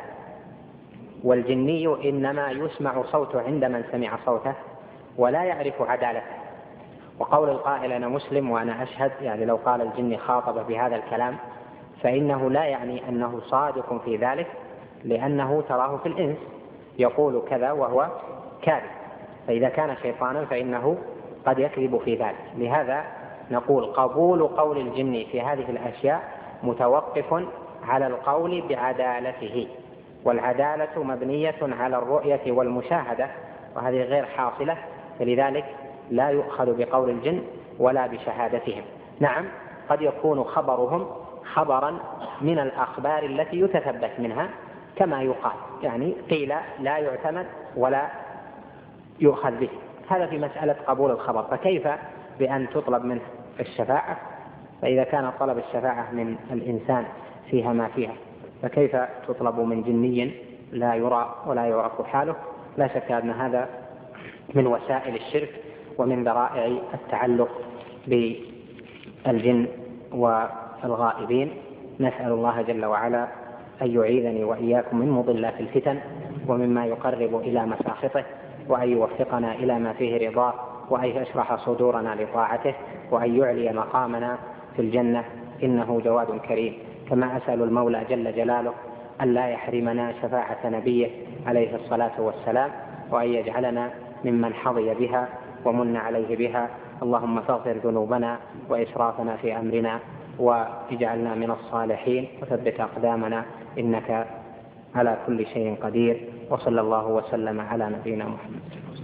والجني إنما يسمع صوته عند من سمع صوته ولا يعرف عدالته. وقول القائل أنا مسلم وأنا أشهد، يعني لو قال الجن خاطب بهذا الكلام فإنه لا يعني أنه صادق في ذلك، لأنه تراه في الإنس يقول كذا وهو كاذب، فإذا كان شيطانا فإنه قد يكذب في ذلك. لهذا نقول قبول قول الجن في هذه الأشياء متوقف على القول بعدالته، والعدالة مبنية على الرؤية والمشاهدة، وهذه غير حاصلة، فلذلك لا يؤخذ بقول الجن ولا بشهادتهم. نعم قد يكون خبرهم خبرا من الأخبار التي يتثبت منها كما يقال، يعني قيل لا يعتمد ولا يؤخذ به، هذا في مسألة قبول الخبر. فكيف بأن تطلب منه الشفاعة؟ فإذا كان طلب الشفاعة من الإنسان فيها ما فيها، فكيف تطلب من جني لا يرى ولا يعرف حاله؟ لا شك أن هذا من وسائل الشرك ومن ذرائع التعلق بالجن والغائبين. نسأل الله جل وعلا أن يعيذني وإياكم من مضلات الفتن ومما يقرب إلى مساخطه، وأن يوفقنا إلى ما فيه رضاه، وأن يشرح صدورنا لطاعته، وأن يعلي مقامنا في الجنة، إنه جواد كريم. كما أسأل المولى جل جلاله أن لا يحرمنا شفاعة نبيه عليه الصلاة والسلام، وأن يجعلنا ممن حظي بها ومن عليه بها. اللهم فاغفر ذنوبنا وإسرافنا في أمرنا، واجعلنا من الصالحين، وثبت أقدامنا، إنك على كل شيء قدير. وصلى الله وسلم على نبينا محمد.